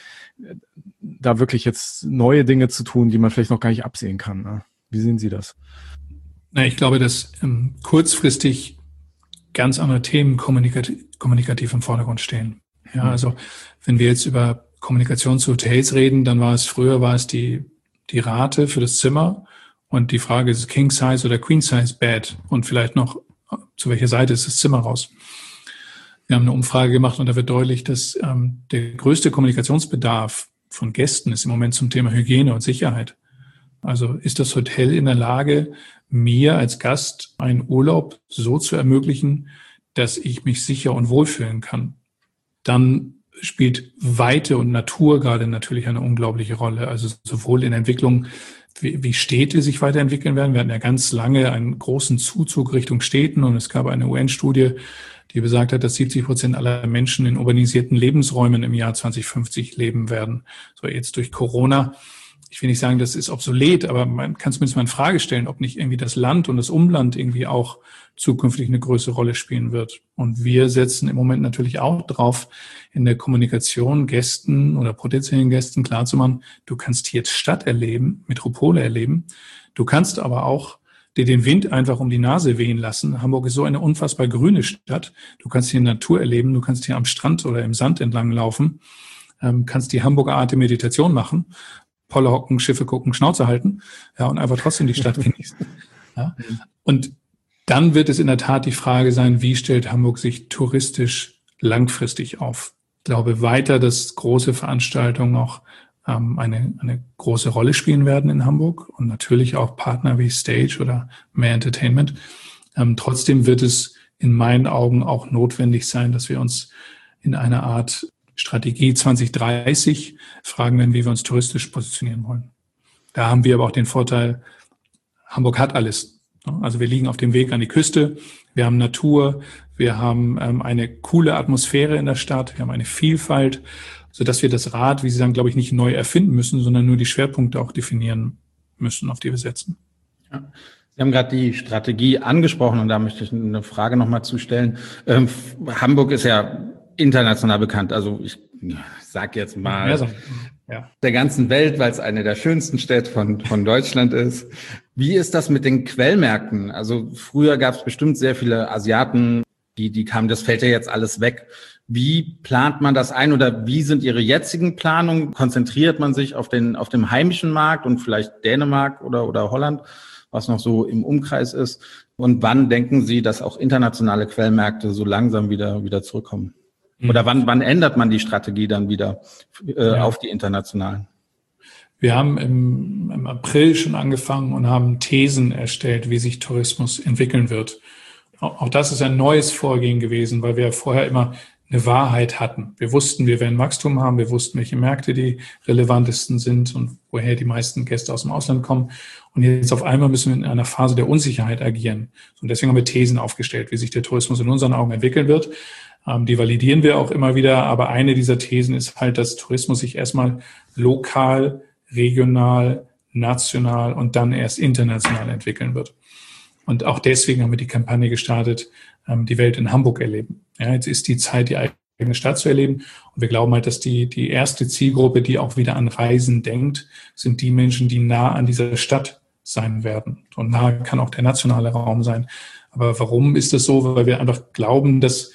da wirklich jetzt neue Dinge zu tun, die man vielleicht noch gar nicht absehen kann. Ne? Wie sehen Sie das? Na, ich glaube, dass kurzfristig ganz andere Themen kommunikativ im Vordergrund stehen. Ja, also wenn wir jetzt über Kommunikation zu Hotels reden, dann früher war es die Rate für das Zimmer und die Frage, ist es King Size oder Queen Size Bed und vielleicht noch, zu welcher Seite ist das Zimmer raus? Wir haben eine Umfrage gemacht und da wird deutlich, dass der größte Kommunikationsbedarf von Gästen ist im Moment zum Thema Hygiene und Sicherheit. Also ist das Hotel in der Lage, mir als Gast einen Urlaub so zu ermöglichen, dass ich mich sicher und wohlfühlen kann? Dann spielt Weite und Natur gerade natürlich eine unglaubliche Rolle. Also sowohl in Entwicklung, wie Städte sich weiterentwickeln werden. Wir hatten ja ganz lange einen großen Zuzug Richtung Städten und es gab eine UN-Studie, die besagt hat, dass 70% aller Menschen in urbanisierten Lebensräumen im Jahr 2050 leben werden. So jetzt durch Corona. Ich will nicht sagen, das ist obsolet, aber man kann zumindest mal in Frage stellen, ob nicht irgendwie das Land und das Umland irgendwie auch zukünftig eine größere Rolle spielen wird. Und wir setzen im Moment natürlich auch drauf, in der Kommunikation Gästen oder potenziellen Gästen klarzumachen, du kannst hier Stadt erleben, Metropole erleben. Du kannst aber auch dir den Wind einfach um die Nase wehen lassen. Hamburg ist so eine unfassbar grüne Stadt. Du kannst hier Natur erleben, du kannst hier am Strand oder im Sand entlang laufen, kannst die Hamburger Art der Meditation machen. Polle hocken, Schiffe gucken, Schnauze halten, ja, und einfach trotzdem die Stadt genießen. Ja. Und dann wird es in der Tat die Frage sein, wie stellt Hamburg sich touristisch langfristig auf? Ich glaube weiter, dass große Veranstaltungen auch eine große Rolle spielen werden in Hamburg und natürlich auch Partner wie Stage oder Mehr Entertainment. Trotzdem wird es in meinen Augen auch notwendig sein, dass wir uns in einer Art Strategie 2030 fragen werden, wie wir uns touristisch positionieren wollen. Da haben wir aber auch den Vorteil, Hamburg hat alles. Also wir liegen auf dem Weg an die Küste, wir haben Natur, wir haben eine coole Atmosphäre in der Stadt, wir haben eine Vielfalt, sodass wir das Rad, wie Sie sagen, glaube ich, nicht neu erfinden müssen, sondern nur die Schwerpunkte auch definieren müssen, auf die wir setzen. Ja. Sie haben gerade die Strategie angesprochen und da möchte ich eine Frage nochmal zustellen. Hamburg ist ja international bekannt, also ich sage jetzt mal der ganzen Welt, weil es eine der schönsten Städte von Deutschland ist. Wie ist das mit den Quellmärkten? Also früher gab es bestimmt sehr viele Asiaten, die kamen, das fällt ja jetzt alles weg. Wie plant man das ein oder wie sind Ihre jetzigen Planungen? Konzentriert man sich auf dem heimischen Markt und vielleicht Dänemark oder Holland, was noch so im Umkreis ist? Und wann denken Sie, dass auch internationale Quellmärkte so langsam wieder zurückkommen? Oder wann ändert man die Strategie dann wieder auf die internationalen? Wir haben im April schon angefangen und haben Thesen erstellt, wie sich Tourismus entwickeln wird. Auch das ist ein neues Vorgehen gewesen, weil wir vorher immer eine Wahrheit hatten. Wir wussten, wir werden Wachstum haben, wir wussten, welche Märkte die relevantesten sind und woher die meisten Gäste aus dem Ausland kommen. Und jetzt auf einmal müssen wir in einer Phase der Unsicherheit agieren. Und deswegen haben wir Thesen aufgestellt, wie sich der Tourismus in unseren Augen entwickeln wird. Die validieren wir auch immer wieder, aber eine dieser Thesen ist halt, dass Tourismus sich erstmal lokal, regional, national und dann erst international entwickeln wird. Und auch deswegen haben wir die Kampagne gestartet, die Welt in Hamburg erleben. Ja, jetzt ist die Zeit, die eigene Stadt zu erleben. Und wir glauben halt, dass die erste Zielgruppe, die auch wieder an Reisen denkt, sind die Menschen, die nah an dieser Stadt sein werden. Und nah kann auch der nationale Raum sein. Aber warum ist das so? Weil wir einfach glauben, dass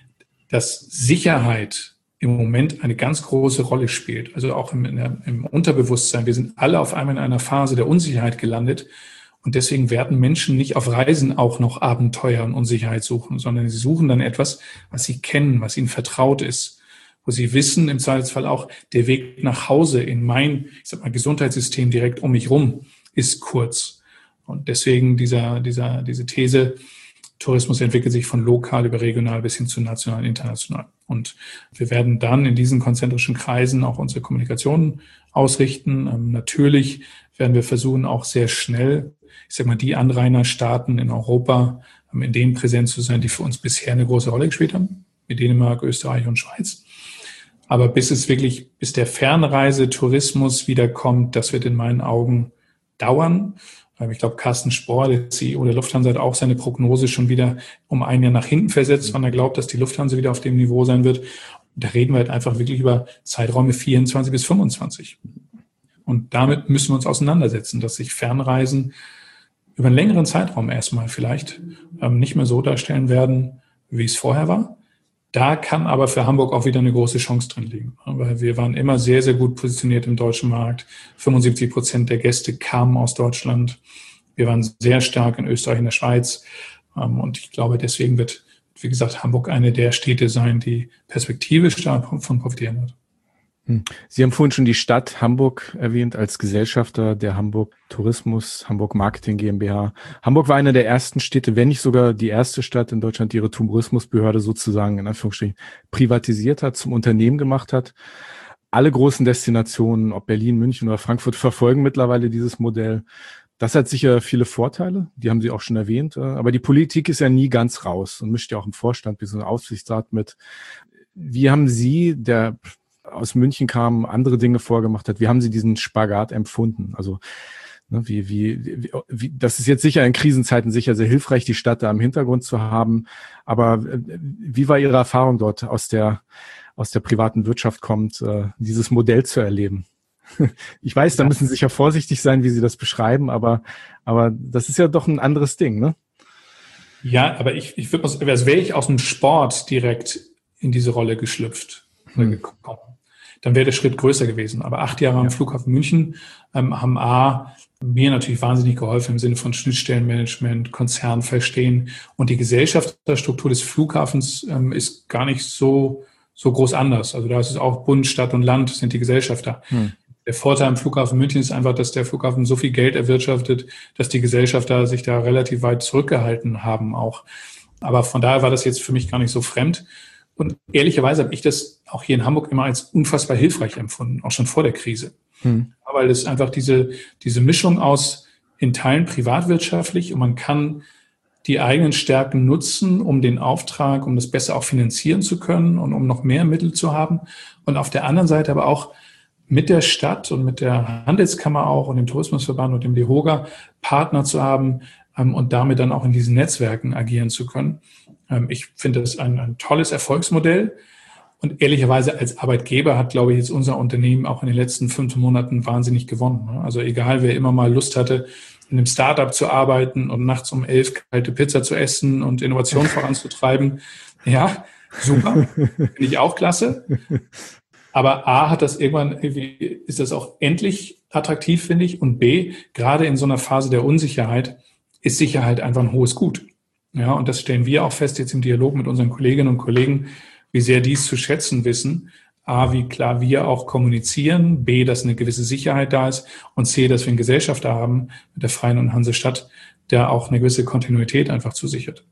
Sicherheit im Moment eine ganz große Rolle spielt. Also auch im Unterbewusstsein. Wir sind alle auf einmal in einer Phase der Unsicherheit gelandet. Und deswegen werden Menschen nicht auf Reisen auch noch Abenteuer und Unsicherheit suchen, sondern sie suchen dann etwas, was sie kennen, was ihnen vertraut ist, wo sie wissen, im Zweifelsfall auch, der Weg nach Hause in mein, Gesundheitssystem direkt um mich rum ist kurz. Und deswegen diese These, Tourismus entwickelt sich von lokal über regional bis hin zu national, international. Und wir werden dann in diesen konzentrischen Kreisen auch unsere Kommunikation ausrichten. Natürlich werden wir versuchen, auch sehr schnell, die Anrainerstaaten in Europa, in denen präsent zu sein, die für uns bisher eine große Rolle gespielt haben, wie Dänemark, Österreich und Schweiz. Aber bis der Fernreisetourismus wiederkommt, das wird in meinen Augen dauern. Ich glaube, Carsten Spohr, der CEO der Lufthansa, hat auch seine Prognose schon wieder um ein Jahr nach hinten versetzt, wann er glaubt, dass die Lufthansa wieder auf dem Niveau sein wird. Da reden wir halt einfach wirklich über Zeiträume 24 bis 25. Und damit müssen wir uns auseinandersetzen, dass sich Fernreisen über einen längeren Zeitraum erstmal vielleicht nicht mehr so darstellen werden, wie es vorher war. Da kann aber für Hamburg auch wieder eine große Chance drin liegen, weil wir waren immer sehr, sehr gut positioniert im deutschen Markt. 75% der Gäste kamen aus Deutschland. Wir waren sehr stark in Österreich und der Schweiz. Und ich glaube, deswegen wird, wie gesagt, Hamburg eine der Städte sein, die perspektivisch davon profitieren wird. Sie haben vorhin schon die Stadt Hamburg erwähnt als Gesellschafter der Hamburg Tourismus, Hamburg Marketing GmbH. Hamburg war eine der ersten Städte, wenn nicht sogar die erste Stadt in Deutschland, die ihre Tourismusbehörde sozusagen in Anführungsstrichen privatisiert hat, zum Unternehmen gemacht hat. Alle großen Destinationen, ob Berlin, München oder Frankfurt, verfolgen mittlerweile dieses Modell. Das hat sicher viele Vorteile, die haben Sie auch schon erwähnt, aber die Politik ist ja nie ganz raus und mischt ja auch im Vorstand wie so ein Aufsichtsrat mit. Wie haben Sie, der aus München kam, andere Dinge vorgemacht hat, wie haben Sie diesen Spagat empfunden? Also wie, das ist jetzt sicher in Krisenzeiten sicher sehr hilfreich, die Stadt da im Hintergrund zu haben, aber wie war Ihre Erfahrung dort aus der privaten Wirtschaft kommt, dieses Modell zu erleben? Ich weiß, da müssen Sie sicher vorsichtig sein, wie Sie das beschreiben, aber das ist ja doch ein anderes Ding, ne? Ja, aber ich würde mal, als wäre ich aus dem Sport direkt in diese Rolle geschlüpft oder gekommen, dann wäre der Schritt größer gewesen. Aber 8 Jahre am Flughafen München haben mir natürlich wahnsinnig geholfen im Sinne von Schnittstellenmanagement, Konzern verstehen. Und die Gesellschafterstruktur des Flughafens ist gar nicht so groß anders. Also da ist es auch Bund, Stadt und Land sind die Gesellschafter. Der Vorteil am Flughafen München ist einfach, dass der Flughafen so viel Geld erwirtschaftet, dass die Gesellschafter sich da relativ weit zurückgehalten haben auch. Aber von daher war das jetzt für mich gar nicht so fremd. Und ehrlicherweise habe ich das auch hier in Hamburg immer als unfassbar hilfreich empfunden, auch schon vor der Krise. Weil es einfach diese Mischung aus in Teilen privatwirtschaftlich und man kann die eigenen Stärken nutzen, um den Auftrag, um das besser auch finanzieren zu können und um noch mehr Mittel zu haben. Und auf der anderen Seite aber auch mit der Stadt und mit der Handelskammer auch und dem Tourismusverband und dem DEHOGA Partner zu haben und damit dann auch in diesen Netzwerken agieren zu können. Ich finde das ein tolles Erfolgsmodell. Und ehrlicherweise als Arbeitgeber hat, glaube ich, jetzt unser Unternehmen auch in den letzten 5 Monaten wahnsinnig gewonnen. Also egal, wer immer mal Lust hatte, in einem Startup zu arbeiten und nachts um 11 kalte Pizza zu essen und Innovation voranzutreiben. Ja, super. Finde ich auch klasse. Aber A, hat das irgendwann, ist das auch endlich attraktiv, finde ich. Und B, gerade in so einer Phase der Unsicherheit ist Sicherheit einfach ein hohes Gut. Ja, und das stellen wir auch fest jetzt im Dialog mit unseren Kolleginnen und Kollegen, wie sehr die es zu schätzen wissen. A, wie klar wir auch kommunizieren. B, dass eine gewisse Sicherheit da ist. Und C, dass wir einen Gesellschafter haben mit der Freien und Hansestadt, der auch eine gewisse Kontinuität einfach zusichert.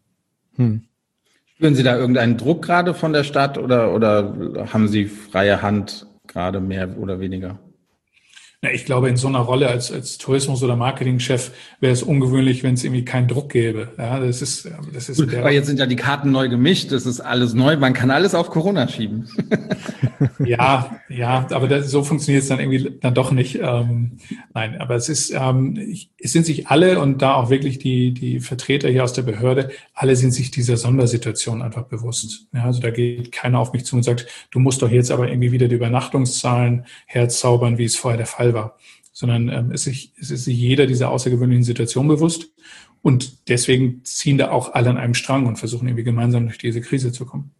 Spüren Sie da irgendeinen Druck gerade von der Stadt oder haben Sie freie Hand gerade mehr oder weniger? Ja, ich glaube, in so einer Rolle als Tourismus- oder Marketingchef wäre es ungewöhnlich, wenn es irgendwie keinen Druck gäbe. Ja, das ist gut, aber jetzt sind ja die Karten neu gemischt. Das ist alles neu. Man kann alles auf Corona schieben. Ja, aber so funktioniert es dann irgendwie dann doch nicht. Nein, aber es sind sich alle und da auch wirklich die Vertreter hier aus der Behörde, alle sind sich dieser Sondersituation einfach bewusst. Ja, also da geht keiner auf mich zu und sagt, du musst doch jetzt aber irgendwie wieder die Übernachtungszahlen herzaubern, wie es vorher der Fall war. Sondern es ist sich jeder dieser außergewöhnlichen Situation bewusst und deswegen ziehen da auch alle an einem Strang und versuchen irgendwie gemeinsam durch diese Krise zu kommen.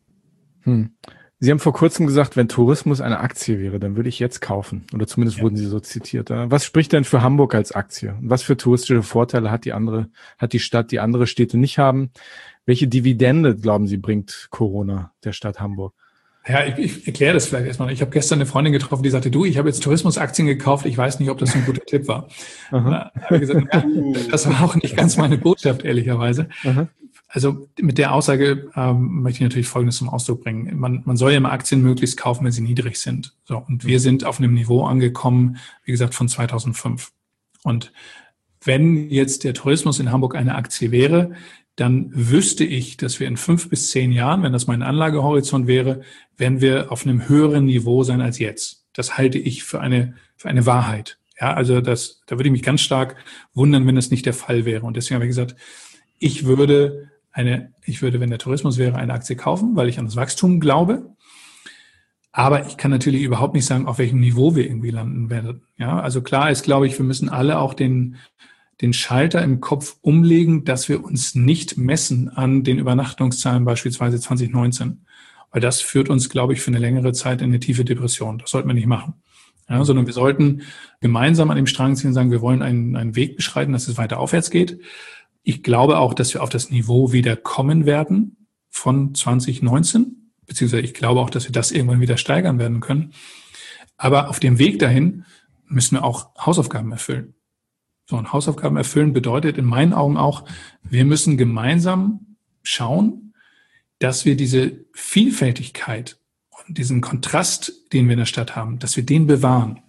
Sie haben vor kurzem gesagt, wenn Tourismus eine Aktie wäre, dann würde ich jetzt kaufen. Oder zumindest wurden Sie so zitiert. Was spricht denn für Hamburg als Aktie? Was für touristische Vorteile hat die Stadt, die andere Städte nicht haben? Welche Dividende, glauben Sie, bringt Corona der Stadt Hamburg? Ja, ich erkläre das vielleicht erstmal. Ich habe gestern eine Freundin getroffen, die sagte, ich habe jetzt Tourismusaktien gekauft, ich weiß nicht, ob das so ein guter Tipp war. Da habe ich gesagt, ja, das war auch nicht ganz meine Botschaft, ehrlicherweise. Also mit der Aussage möchte ich natürlich Folgendes zum Ausdruck bringen. Man soll ja immer Aktien möglichst kaufen, wenn sie niedrig sind. So, und wir sind auf einem Niveau angekommen, wie gesagt, von 2005. Und wenn jetzt der Tourismus in Hamburg eine Aktie wäre, dann wüsste ich, dass wir in 5 bis 10 Jahren, wenn das mein Anlagehorizont wäre, werden wir auf einem höheren Niveau sein als jetzt. Das halte ich für eine Wahrheit. Ja, also da würde ich mich ganz stark wundern, wenn das nicht der Fall wäre. Und deswegen habe ich gesagt, ich würde, wenn der Tourismus wäre, eine Aktie kaufen, weil ich an das Wachstum glaube. Aber ich kann natürlich überhaupt nicht sagen, auf welchem Niveau wir irgendwie landen werden. Ja, also klar ist, glaube ich, wir müssen alle auch den Schalter im Kopf umlegen, dass wir uns nicht messen an den Übernachtungszahlen beispielsweise 2019. Weil das führt uns, glaube ich, für eine längere Zeit in eine tiefe Depression. Das sollten wir nicht machen. Ja, sondern wir sollten gemeinsam an dem Strang ziehen und sagen, wir wollen einen Weg beschreiten, dass es weiter aufwärts geht. Ich glaube auch, dass wir auf das Niveau wieder kommen werden von 2019. Beziehungsweise ich glaube auch, dass wir das irgendwann wieder steigern werden können. Aber auf dem Weg dahin müssen wir auch Hausaufgaben erfüllen. So, und Hausaufgaben erfüllen bedeutet in meinen Augen auch, wir müssen gemeinsam schauen, dass wir diese Vielfältigkeit und diesen Kontrast, den wir in der Stadt haben, dass wir den bewahren.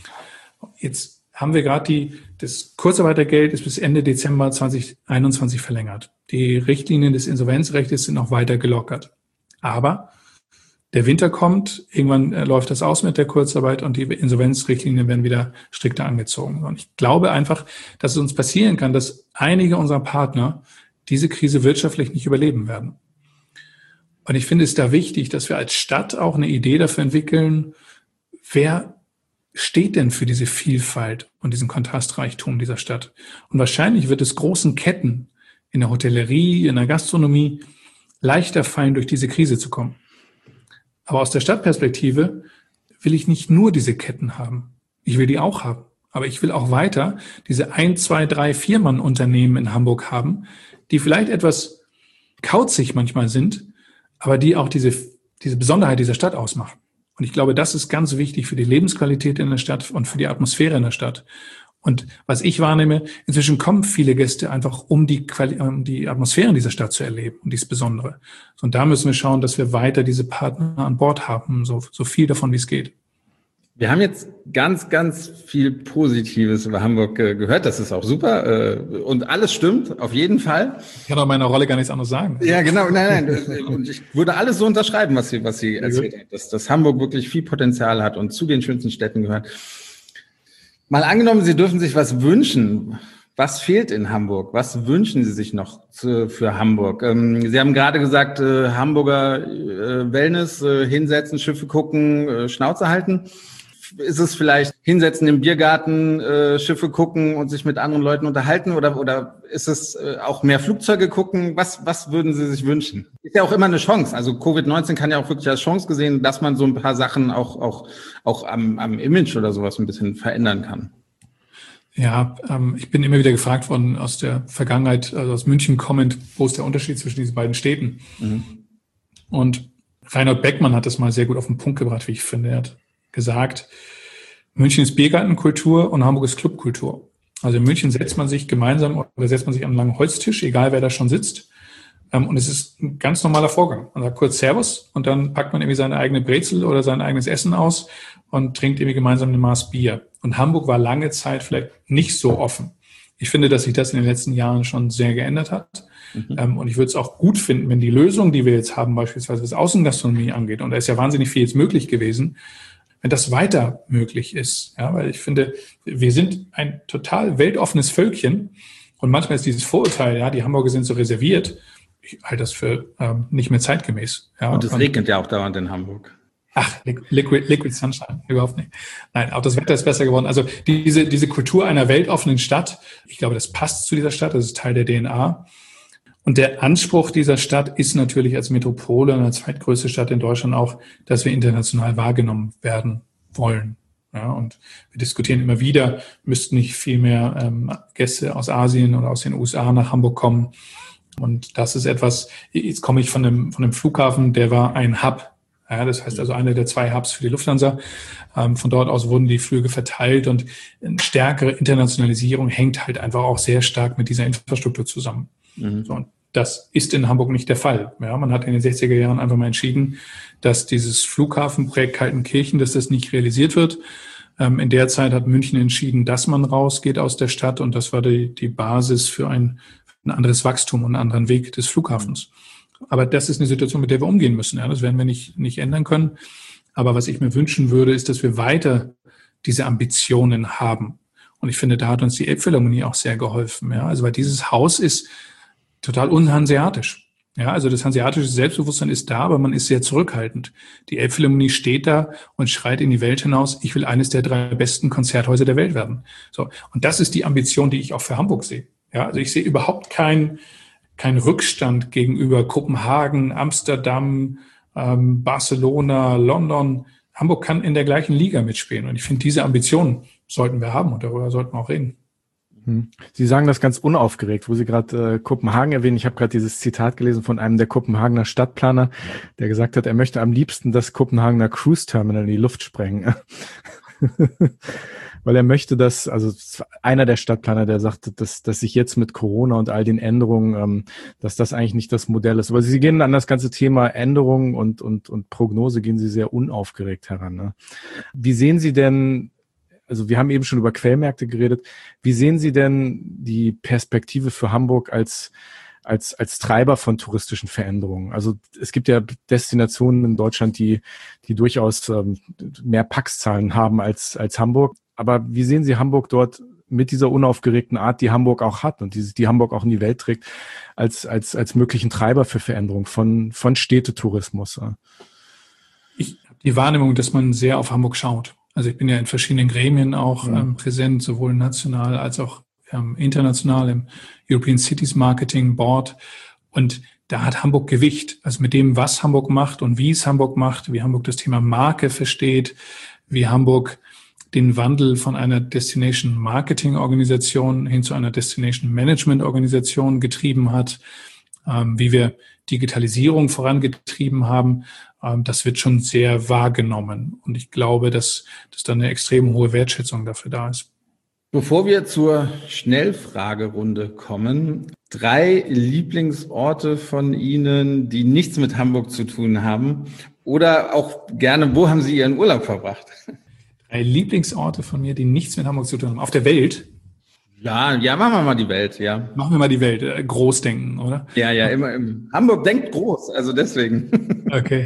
Jetzt haben wir gerade das Kurzarbeitergeld ist bis Ende Dezember 2021 verlängert. Die Richtlinien des Insolvenzrechts sind noch weiter gelockert. Aber der Winter kommt, irgendwann läuft das aus mit der Kurzarbeit und die Insolvenzrichtlinien werden wieder strikter angezogen. Und ich glaube einfach, dass es uns passieren kann, dass einige unserer Partner diese Krise wirtschaftlich nicht überleben werden. Und ich finde es da wichtig, dass wir als Stadt auch eine Idee dafür entwickeln, wer steht denn für diese Vielfalt und diesen Kontrastreichtum dieser Stadt. Und wahrscheinlich wird es großen Ketten in der Hotellerie, in der Gastronomie leichter fallen, durch diese Krise zu kommen. Aber aus der Stadtperspektive will ich nicht nur diese Ketten haben. Ich will die auch haben. Aber ich will auch weiter diese 1, 2, 3, 4-Mann-Unternehmen in Hamburg haben, die vielleicht etwas kauzig manchmal sind, aber die auch diese Besonderheit dieser Stadt ausmachen. Und ich glaube, das ist ganz wichtig für die Lebensqualität in der Stadt und für die Atmosphäre in der Stadt. Und was ich wahrnehme, inzwischen kommen viele Gäste einfach, um die Atmosphäre in dieser Stadt zu erleben und dies Besondere. Und da müssen wir schauen, dass wir weiter diese Partner an Bord haben, so viel davon, wie es geht. Wir haben jetzt ganz, ganz viel Positives über Hamburg gehört. Das ist auch super. Und alles stimmt, auf jeden Fall. Ich kann auch meiner Rolle gar nichts anderes sagen. Ja, genau. Nein. Und ich würde alles so unterschreiben, was Sie erzählt haben, dass Hamburg wirklich viel Potenzial hat und zu den schönsten Städten gehört. Mal angenommen, Sie dürfen sich was wünschen. Was fehlt in Hamburg? Was wünschen Sie sich noch für Hamburg? Sie haben gerade gesagt, Hamburger Wellness, hinsetzen, Schiffe gucken, Schnauze halten. Ist es vielleicht hinsetzen im Biergarten, Schiffe gucken und sich mit anderen Leuten unterhalten? Oder ist es auch mehr Flugzeuge gucken? Was würden Sie sich wünschen? Ist ja auch immer eine Chance. Also Covid-19 kann ja auch wirklich als Chance gesehen, dass man so ein paar Sachen auch am Image oder sowas ein bisschen verändern kann. Ja, ich bin immer wieder gefragt worden aus der Vergangenheit, also aus München kommend, wo ist der Unterschied zwischen diesen beiden Städten? Mhm. Und Reinhold Beckmann hat das mal sehr gut auf den Punkt gebracht, wie ich finde. Er hat gesagt, München ist Biergartenkultur und Hamburg ist Clubkultur. Also in München setzt man sich gemeinsam oder setzt man sich an einen langen Holztisch, egal wer da schon sitzt. Und es ist ein ganz normaler Vorgang. Man sagt kurz Servus und dann packt man irgendwie seine eigene Brezel oder sein eigenes Essen aus und trinkt irgendwie gemeinsam ein Maß Bier. Und Hamburg war lange Zeit vielleicht nicht so offen. Ich finde, dass sich das in den letzten Jahren schon sehr geändert hat. Mhm. Und ich würde es auch gut finden, wenn die Lösung, die wir jetzt haben, beispielsweise was Außengastronomie angeht, und da ist ja wahnsinnig viel jetzt möglich gewesen, wenn das weiter möglich ist. Ja, weil ich finde, wir sind ein total weltoffenes Völkchen und manchmal ist dieses Vorurteil, ja, die Hamburger sind so reserviert, ich halte das für nicht mehr zeitgemäß. Ja, und es regnet ja auch dauernd in Hamburg. Ach, Liquid Sunshine, überhaupt nicht. Nein, auch das Wetter ist besser geworden. Also diese Kultur einer weltoffenen Stadt, ich glaube, das passt zu dieser Stadt, das ist Teil der DNA. Und der Anspruch dieser Stadt ist natürlich als Metropole und als zweitgrößte Stadt in Deutschland auch, dass wir international wahrgenommen werden wollen. Ja, und wir diskutieren immer wieder, müssten nicht viel mehr Gäste aus Asien oder aus den USA nach Hamburg kommen. Und das ist etwas, jetzt komme ich von dem Flughafen, der war ein Hub. Ja, das heißt also einer der 2 Hubs für die Lufthansa. Von dort aus wurden die Flüge verteilt und eine stärkere Internationalisierung hängt halt einfach auch sehr stark mit dieser Infrastruktur zusammen. Mhm. So, und das ist in Hamburg nicht der Fall. Ja, man hat in den 60er Jahren einfach mal entschieden, dass dieses Flughafenprojekt Kaltenkirchen, dass das nicht realisiert wird. In der Zeit hat München entschieden, dass man rausgeht aus der Stadt und das war die Basis für ein anderes Wachstum und einen anderen Weg des Flughafens. Aber das ist eine Situation, mit der wir umgehen müssen. Ja, das werden wir nicht ändern können. Aber was ich mir wünschen würde, ist, dass wir weiter diese Ambitionen haben. Und ich finde, da hat uns die Elbphilharmonie auch sehr geholfen. Ja, also weil dieses Haus ist total unhanseatisch. Ja, also das hanseatische Selbstbewusstsein ist da, aber man ist sehr zurückhaltend. Die Elbphilharmonie steht da und schreit in die Welt hinaus, ich will eines der 3 besten Konzerthäuser der Welt werden. So. Und das ist die Ambition, die ich auch für Hamburg sehe. Ja, also ich sehe überhaupt keinen Rückstand gegenüber Kopenhagen, Amsterdam, Barcelona, London. Hamburg kann in der gleichen Liga mitspielen. Und ich finde, diese Ambitionen sollten wir haben und darüber sollten wir auch reden. Sie sagen das ganz unaufgeregt, wo Sie gerade Kopenhagen erwähnen. Ich habe gerade dieses Zitat gelesen von einem der Kopenhagener Stadtplaner, der gesagt hat, er möchte am liebsten das Kopenhagener Cruise Terminal in die Luft sprengen. Weil er möchte das, also einer der Stadtplaner, der sagte, dass sich jetzt mit Corona und all den Änderungen, dass das eigentlich nicht das Modell ist. Aber Sie gehen an das ganze Thema Änderungen und Prognose gehen Sie sehr unaufgeregt heran. Ne? Wie sehen Sie denn, also wir haben eben schon über Quellmärkte geredet, wie sehen Sie denn die Perspektive für Hamburg als Treiber von touristischen Veränderungen? Also es gibt ja Destinationen in Deutschland, die durchaus mehr Pax-Zahlen haben als Hamburg. Aber wie sehen Sie Hamburg dort mit dieser unaufgeregten Art, die Hamburg auch hat und die Hamburg auch in die Welt trägt, als möglichen Treiber für Veränderung von Städtetourismus? Ich habe die Wahrnehmung, dass man sehr auf Hamburg schaut. Also ich bin ja in verschiedenen Gremien auch präsent, sowohl national als auch international im European Cities Marketing Board. Und da hat Hamburg Gewicht. Also mit dem, was Hamburg macht und wie es Hamburg macht, wie Hamburg das Thema Marke versteht, wie Hamburg den Wandel von einer Destination Marketing Organisation hin zu einer Destination Management Organisation getrieben hat, wie wir Digitalisierung vorangetrieben haben, das wird schon sehr wahrgenommen. Und ich glaube, dass da eine extrem hohe Wertschätzung dafür da ist. Bevor wir zur Schnellfragerunde kommen, 3 Lieblingsorte von Ihnen, die nichts mit Hamburg zu tun haben oder auch gerne, wo haben Sie Ihren Urlaub verbracht? 3 Lieblingsorte von mir, die nichts mit Hamburg zu tun haben. Auf der Welt? Ja, machen wir mal die Welt, ja. Machen wir mal die Welt. Groß denken, oder? Ja, immer. Hamburg denkt groß, also deswegen. Okay,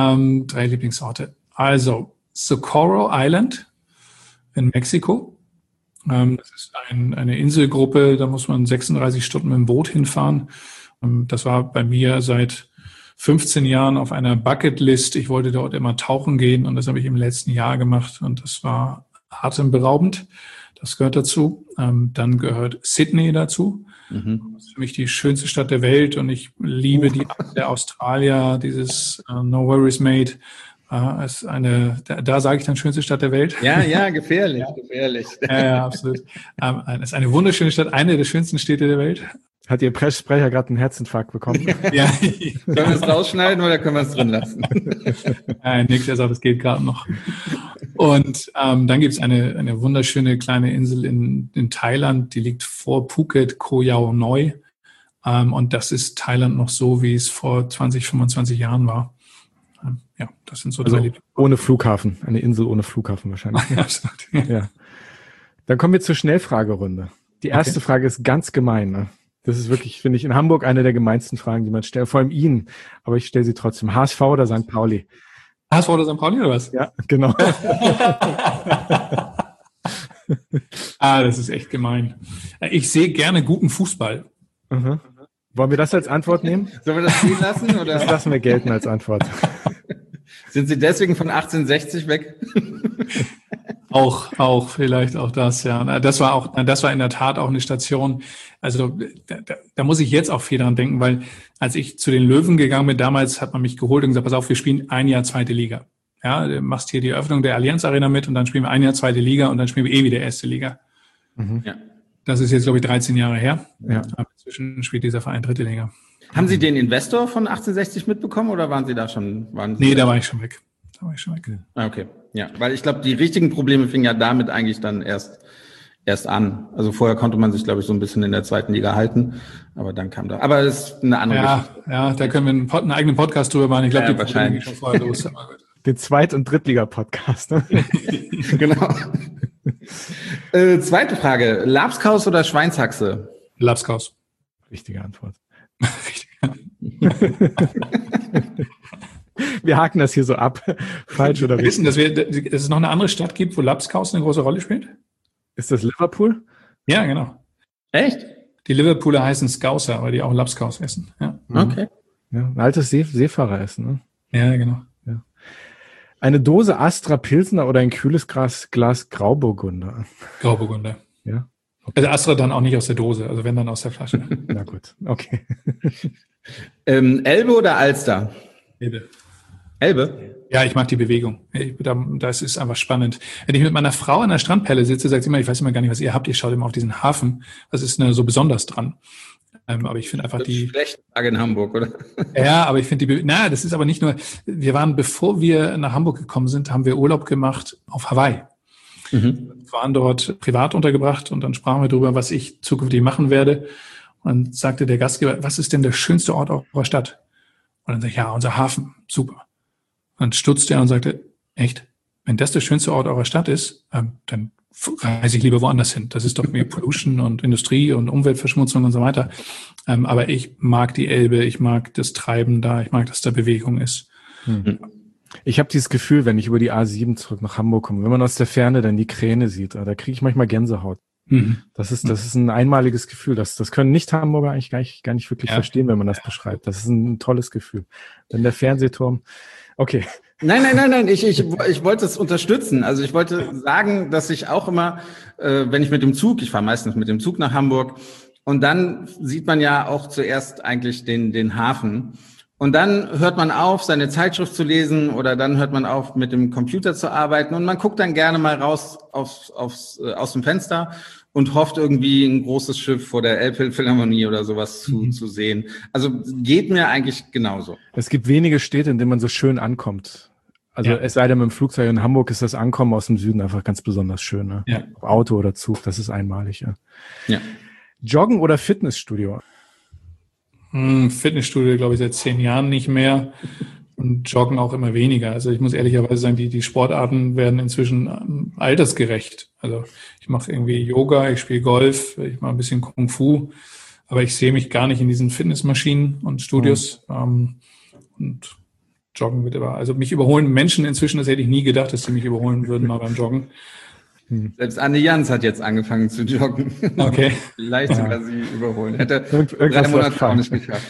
3 Lieblingsorte. Also, Socorro Island in Mexiko. Das ist eine Inselgruppe, da muss man 36 Stunden mit dem Boot hinfahren. Das war bei mir seit 15 Jahren auf einer Bucketlist. Ich wollte dort immer tauchen gehen und das habe ich im letzten Jahr gemacht und das war atemberaubend. Das gehört dazu. Dann gehört Sydney dazu. Das ist für mich die schönste Stadt der Welt und ich liebe die Art der Australier, dieses No Worries Mate. Ist da sage ich dann schönste Stadt der Welt. Ja, gefährlich. Ja, absolut. Es ist eine wunderschöne Stadt, eine der schönsten Städte der Welt. Hat Ihr Sprecher gerade einen Herzinfarkt bekommen? Ja. Können wir es rausschneiden oder können wir es drin lassen? Nick, der sagt, es geht gerade noch. Und dann gibt es eine wunderschöne kleine Insel in Thailand, die liegt vor Phuket, Koh Yao Noi. Und das ist Thailand noch so, wie es vor 20, 25 Jahren war. Ja, das sind so also 3 Lieblings. Ohne Flughafen, eine Insel ohne Flughafen wahrscheinlich. Absolut. Ja. Dann kommen wir zur Schnellfragerunde. Die erste Frage ist ganz gemein. Ne? Das ist wirklich, finde ich, in Hamburg eine der gemeinsten Fragen, die man stellt, vor allem Ihnen. Aber ich stelle sie trotzdem. HSV oder St. Pauli? HSV oder St. Pauli oder was? Ja, genau. Das ist echt gemein. Ich sehe gerne guten Fußball. Mhm. Wollen wir das als Antwort nehmen? Sollen wir das stehen lassen? Oder? Das lassen wir gelten als Antwort. Sind Sie deswegen von 1860 weg? Auch vielleicht auch das, ja. Das war in der Tat auch eine Station. Also da muss ich jetzt auch viel dran denken, weil als ich zu den Löwen gegangen bin, damals hat man mich geholt und gesagt, pass auf, wir spielen 1 Jahr 2. Liga. Ja, du machst hier die Eröffnung der Allianz Arena mit und dann spielen wir 1 Jahr 2. Liga und dann spielen wir wieder 1. Liga. Mhm. Ja. Das ist jetzt, glaube ich, 13 Jahre her. Ja. Aber inzwischen spielt dieser Verein 3. Liga. Haben Sie den Investor von 1860 mitbekommen oder waren Sie da schon? Da war ich schon weg. Okay, ja, weil ich glaube, die richtigen Probleme fingen ja damit eigentlich dann erst an. Also vorher konnte man sich, glaube ich, so ein bisschen in der 2. Liga halten, aber dann kam da. Aber das ist eine andere Geschichte. Ja, da können wir einen eigenen Podcast drüber machen. Ich glaube, die wahrscheinlich schon vorher los. Den 2. und Drittliga-Podcast. Ne? Genau. Zweite Frage: Labskaus oder Schweinshaxe? Labskaus. Richtige Antwort. Wir haken das hier so ab. Falsch oder richtig? Wissen, dass es noch eine andere Stadt gibt, wo Labskaus eine große Rolle spielt? Ist das Liverpool? Ja, genau. Echt? Die Liverpooler heißen Scouser, weil die auch Lapskaus essen. Ja, Okay. Ja, ein altes Seefahreressen, ne? ja genau. Ja. Eine Dose Astra Pilsner oder ein kühles Glas Grauburgunder? Grauburgunder. Ja. Also Astra dann auch nicht aus der Dose, also wenn dann aus der Flasche. Na gut, okay. Elbe oder Alster? Elbe. Elbe? Ja, ich mag die Bewegung. Das ist einfach spannend. Wenn ich mit meiner Frau an der Strandperle sitze, sagt sie immer, ich weiß immer gar nicht, was ihr habt. Ihr schaut immer auf diesen Hafen. Was ist denn so besonders dran? Aber ich finde einfach die... Schlechte Lage in Hamburg, oder? Ja, aber ich finde das ist aber nicht nur... Wir waren, bevor wir nach Hamburg gekommen sind, haben wir Urlaub gemacht auf Hawaii. Wir waren dort privat untergebracht und dann sprachen wir darüber, was ich zukünftig machen werde. Und dann sagte der Gastgeber, was ist denn der schönste Ort eurer Stadt? Und dann sag ich, ja, unser Hafen, super. Und dann stutzte er und sagte, echt, wenn das der schönste Ort eurer Stadt ist, dann reise ich lieber woanders hin. Das ist doch mehr Pollution und Industrie und Umweltverschmutzung und so weiter. Aber ich mag die Elbe, ich mag das Treiben da, ich mag, dass da Bewegung ist. Ich habe dieses Gefühl, wenn ich über die A7 zurück nach Hamburg komme, wenn man aus der Ferne dann die Kräne sieht, da kriege ich manchmal Gänsehaut. Das ist ein einmaliges Gefühl. Das können Nicht-Hamburger eigentlich gar nicht wirklich verstehen, wenn man das beschreibt. Das ist ein tolles Gefühl. Wenn der Fernsehturm... Okay. Nein. Ich wollte es unterstützen. Also ich wollte sagen, dass ich auch immer, wenn ich ich fahre meistens mit dem Zug nach Hamburg, und dann sieht man ja auch zuerst eigentlich den Hafen. Und dann hört man auf, seine Zeitschrift zu lesen, oder dann hört man auf, mit dem Computer zu arbeiten, und man guckt dann gerne mal raus aus dem Fenster und hofft irgendwie ein großes Schiff vor der Elbphilharmonie oder sowas zu sehen. Also geht mir eigentlich genauso. Es gibt wenige Städte, in denen man so schön ankommt. Also es sei denn, mit dem Flugzeug in Hamburg ist das Ankommen aus dem Süden einfach ganz besonders schön. Ne? Ja. Auto oder Zug, das ist einmalig. Ja. Joggen oder Fitnessstudio? Fitnessstudio, glaube ich, seit 10 Jahren nicht mehr. Und Joggen auch immer weniger. Also ich muss ehrlicherweise sagen, die Sportarten werden inzwischen altersgerecht. Also ich mache irgendwie Yoga, ich spiele Golf, ich mache ein bisschen Kung Fu, aber ich sehe mich gar nicht in diesen Fitnessmaschinen und Studios. Und Joggen wird also mich überholen Menschen inzwischen, das hätte ich nie gedacht, dass sie mich überholen würden mal beim Joggen. Selbst Anne Jans hat jetzt angefangen zu joggen. Okay. Vielleicht sogar sie überholen. Hätte Irgendwas 3 Monate auch nicht geschafft.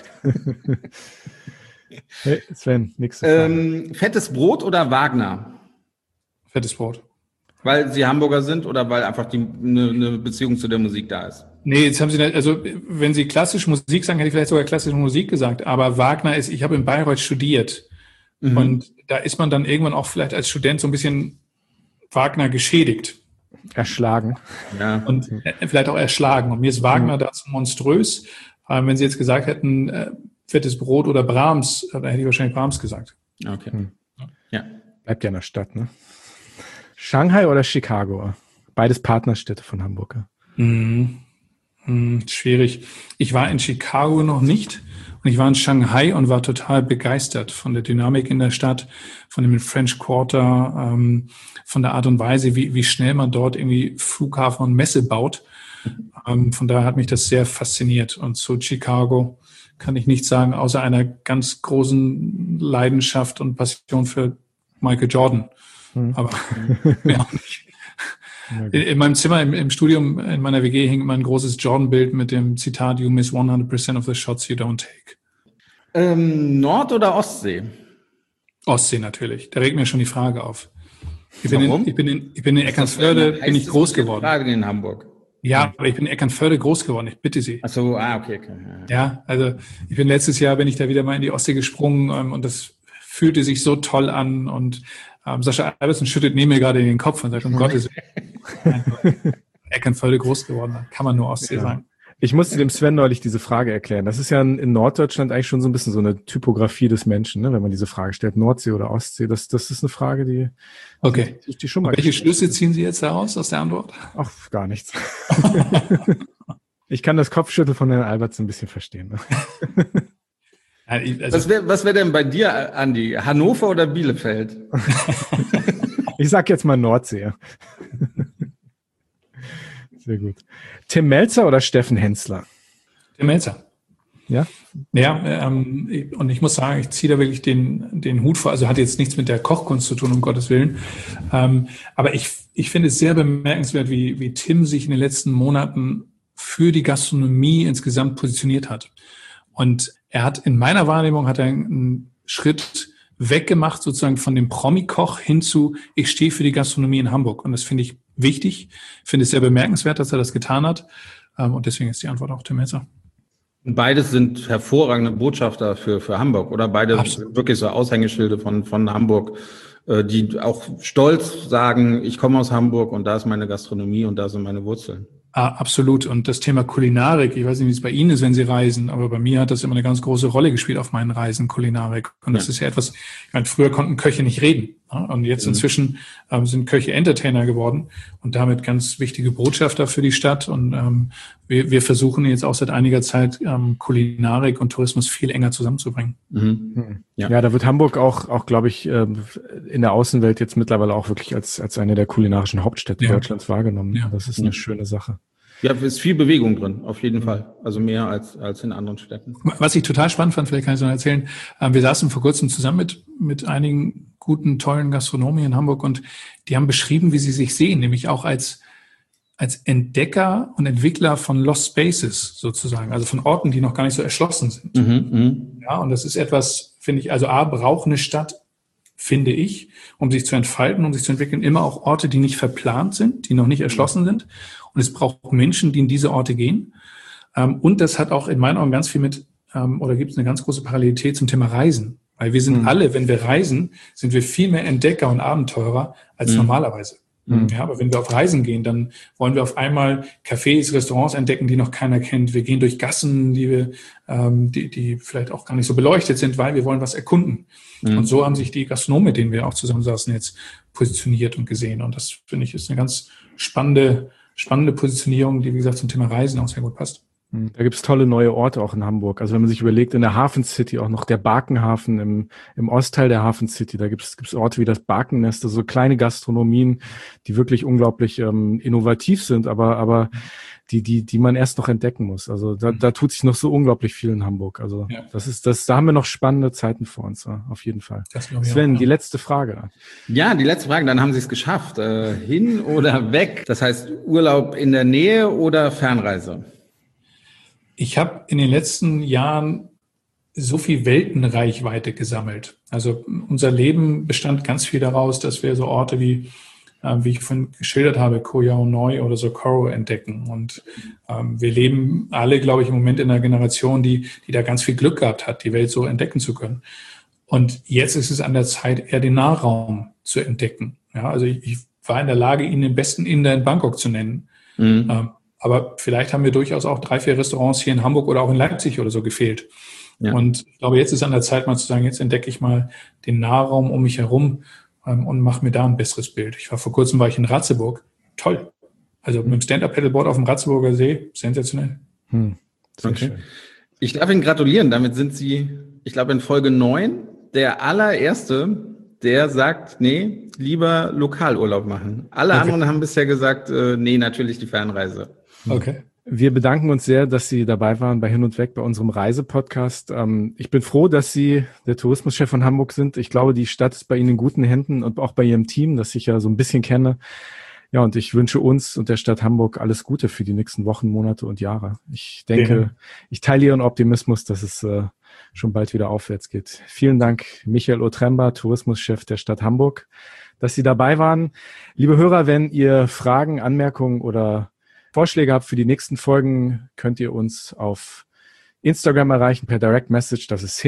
Hey, Sven, nächste Frage. Fettes Brot oder Wagner? Fettes Brot. Weil Sie Hamburger sind oder weil einfach eine Beziehung zu der Musik da ist? Nee, jetzt haben Sie, also wenn Sie klassische Musik sagen, hätte ich vielleicht sogar klassische Musik gesagt, aber Wagner ich habe in Bayreuth studiert und da ist man dann irgendwann auch vielleicht als Student so ein bisschen Wagner geschädigt. Erschlagen. Ja. Und vielleicht auch erschlagen. Und mir ist Wagner dazu monströs. Wenn Sie jetzt gesagt hätten, Fettes Brot oder Brahms, dann hätte ich wahrscheinlich Brahms gesagt. Okay. Ja. Bleibt ja in der Stadt, ne? Shanghai oder Chicago? Beides Partnerstädte von Hamburg. Schwierig. Ich war in Chicago noch nicht und ich war in Shanghai und war total begeistert von der Dynamik in der Stadt, von dem French Quarter, von der Art und Weise, wie schnell man dort irgendwie Flughafen und Messe baut. Von daher hat mich das sehr fasziniert. Und zu Chicago kann ich nichts sagen, außer einer ganz großen Leidenschaft und Passion für Michael Jordan. Aber mehr auch nicht. In meinem Zimmer im Studium, in meiner WG, hing immer ein großes Jordan-Bild mit dem Zitat, "You miss 100% of the shots you don't take." Nord- oder Ostsee? Ostsee natürlich. Da regt mir schon die Frage auf. Warum? Ich bin in Eckernförde, bin ich groß geworden. Frage in Hamburg. Ja, aber ich bin in Eckernförde groß geworden. Ich bitte Sie. Ach so, okay. Ja, also ich bin letztes Jahr, bin ich da wieder mal in die Ostsee gesprungen und das fühlte sich so toll an und Sascha Albertson schüttet neben mir gerade in den Kopf und sagt, um Gottes Willen, Eckernförde groß geworden, da kann man nur Ostsee sagen. Ich musste dem Sven neulich diese Frage erklären. Das ist ja in Norddeutschland eigentlich schon so ein bisschen so eine Typografie des Menschen, ne? Wenn man diese Frage stellt, Nordsee oder Ostsee. Das ist eine Frage, die schon mal. Welche Schlüsse ziehen Sie jetzt daraus aus der Antwort? Ach, gar nichts. Ich kann das Kopfschütteln von Herrn Albertson ein bisschen verstehen. Ne? Also, was wär denn bei dir, Andi? Hannover oder Bielefeld? Ich sag jetzt mal Nordsee. Sehr gut. Tim Melzer oder Steffen Hensler? Tim Melzer. Ja? Ja, und ich muss sagen, ich ziehe da wirklich den Hut vor. Also hat jetzt nichts mit der Kochkunst zu tun, um Gottes Willen. Aber ich finde es sehr bemerkenswert, wie Tim sich in den letzten Monaten für die Gastronomie insgesamt positioniert hat. Und er hat in meiner Wahrnehmung einen Schritt weggemacht sozusagen von dem Promi-Koch hin zu, ich stehe für die Gastronomie in Hamburg. Und das finde ich wichtig, finde es sehr bemerkenswert, dass er das getan hat. Und deswegen ist die Antwort auch Tim Melzer. Beides sind hervorragende Botschafter für Hamburg, oder? Beide sind wirklich so Aushängeschilde von Hamburg, die auch stolz sagen, ich komme aus Hamburg und da ist meine Gastronomie und da sind meine Wurzeln. Absolut. Und das Thema Kulinarik, ich weiß nicht, wie es bei Ihnen ist, wenn Sie reisen, aber bei mir hat das immer eine ganz große Rolle gespielt auf meinen Reisen, Kulinarik. Und das ist ja etwas, ich meine, früher konnten Köche nicht reden. Und jetzt inzwischen sind Köche Entertainer geworden und damit ganz wichtige Botschafter für die Stadt. Und wir versuchen jetzt auch seit einiger Zeit Kulinarik und Tourismus viel enger zusammenzubringen. Mhm. Ja, da wird Hamburg auch glaube ich, in der Außenwelt jetzt mittlerweile auch wirklich als eine der kulinarischen Hauptstädte Deutschlands wahrgenommen. Ja. Das ist eine schöne Sache. Ja, es ist viel Bewegung drin, auf jeden Fall. Also mehr als in anderen Städten. Was ich total spannend fand, vielleicht kann ich es noch erzählen, wir saßen vor kurzem zusammen mit einigen guten, tollen Gastronomen in Hamburg und die haben beschrieben, wie sie sich sehen, nämlich auch als Entdecker und Entwickler von Lost Spaces sozusagen, also von Orten, die noch gar nicht so erschlossen sind. Ja, und das ist etwas, finde ich, also braucht eine Stadt, finde ich, um sich zu entfalten, um sich zu entwickeln, immer auch Orte, die nicht verplant sind, die noch nicht erschlossen sind. Und es braucht Menschen, die in diese Orte gehen. Und das hat auch in meinen Augen ganz viel oder gibt es eine ganz große Parallelität zum Thema Reisen. Weil wir sind alle, wenn wir reisen, sind wir viel mehr Entdecker und Abenteurer als normalerweise. Ja, aber wenn wir auf Reisen gehen, dann wollen wir auf einmal Cafés, Restaurants entdecken, die noch keiner kennt. Wir gehen durch Gassen, die vielleicht auch gar nicht so beleuchtet sind, weil wir wollen was erkunden. Und so haben sich die Gastronomen, mit denen wir auch zusammensaßen, jetzt positioniert und gesehen. Und das, finde ich, ist eine ganz spannende Positionierung, die, wie gesagt, zum Thema Reisen auch sehr gut passt. Da gibt's tolle neue Orte auch in Hamburg. Also wenn man sich überlegt, in der Hafen City auch noch der Barkenhafen im Ostteil der Hafen City, da gibt's Orte wie das Barkennest, also so kleine Gastronomien, die wirklich unglaublich innovativ sind, aber die man erst noch entdecken muss. Also da tut sich noch so unglaublich viel in Hamburg. Also da haben wir noch spannende Zeiten vor uns, auf jeden Fall. Sven, die letzte Frage. Ja, die letzte Frage, dann haben Sie es geschafft. Hin oder weg? Das heißt Urlaub in der Nähe oder Fernreise? Ich habe in den letzten Jahren so viel Weltenreichweite gesammelt. Also unser Leben bestand ganz viel daraus, dass wir so Orte wie ich vorhin geschildert habe, Koh Yao Noi oder Socorro entdecken. Und wir leben alle, glaube ich, im Moment in einer Generation, die da ganz viel Glück gehabt hat, die Welt so entdecken zu können. Und jetzt ist es an der Zeit, eher den Nahraum zu entdecken. Ja, also ich war in der Lage, Ihnen den besten Inder in Bangkok zu nennen. Aber vielleicht haben wir durchaus auch 3-4 Restaurants hier in Hamburg oder auch in Leipzig oder so gefehlt. Ja. Und ich glaube, jetzt ist an der Zeit, mal zu sagen, jetzt entdecke ich mal den Nahraum um mich herum und mache mir da ein besseres Bild. Vor kurzem war ich in Ratzeburg. Toll. Also mit dem Stand-Up-Paddleboard auf dem Ratzeburger See, sensationell. Okay. Schön. Ich darf Ihnen gratulieren. Damit sind Sie, ich glaube, in Folge 9 der allererste, der sagt, nee, lieber Lokalurlaub machen. Alle anderen haben bisher gesagt, nee, natürlich die Fernreise. Okay. Wir bedanken uns sehr, dass Sie dabei waren bei Hin und Weg bei unserem Reisepodcast. Ich bin froh, dass Sie der Tourismuschef von Hamburg sind. Ich glaube, die Stadt ist bei Ihnen in guten Händen und auch bei Ihrem Team, das ich ja so ein bisschen kenne. Ja, und ich wünsche uns und der Stadt Hamburg alles Gute für die nächsten Wochen, Monate und Jahre. Ich denke, ich teile Ihren Optimismus, dass es schon bald wieder aufwärts geht. Vielen Dank, Michael Otremba, Tourismuschef der Stadt Hamburg, dass Sie dabei waren. Liebe Hörer, wenn ihr Fragen, Anmerkungen oder Vorschläge habt für die nächsten Folgen, könnt ihr uns auf Instagram erreichen per Direct Message. Das ist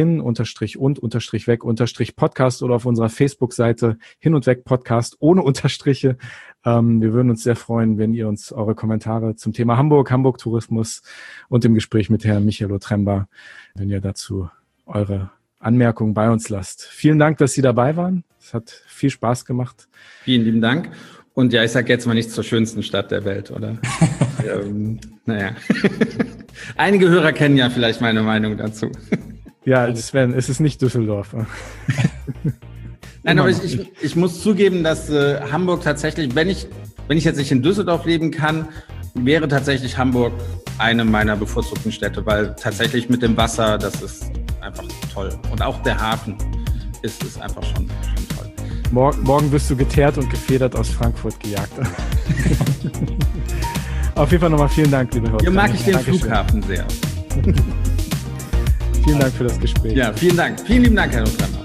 hin_und_weg_podcast oder auf unserer Facebook-Seite Hin und Weg Podcast ohne Unterstriche. Wir würden uns sehr freuen, wenn ihr uns eure Kommentare zum Thema Hamburg, Hamburg-Tourismus und dem Gespräch mit Herrn Michael Otremba, wenn ihr dazu eure Anmerkungen bei uns lasst. Vielen Dank, dass Sie dabei waren. Es hat viel Spaß gemacht. Vielen lieben Dank. Und ja, ich sage jetzt mal nicht zur schönsten Stadt der Welt, oder? Naja. Einige Hörer kennen ja vielleicht meine Meinung dazu. Ja, Sven, es ist nicht Düsseldorf. Nein, aber ich muss zugeben, dass Hamburg tatsächlich, wenn ich jetzt nicht in Düsseldorf leben kann, wäre tatsächlich Hamburg eine meiner bevorzugten Städte, weil tatsächlich mit dem Wasser, das ist einfach toll. Und auch der Hafen ist einfach schon toll. Morgen wirst du geteert und gefedert aus Frankfurt gejagt. Auf jeden Fall nochmal vielen Dank, liebe Hörer. Hier mag ich den Flughafen sehr. Vielen Dank für das Gespräch. Ja, vielen Dank. Vielen lieben Dank, Herr Notbrand.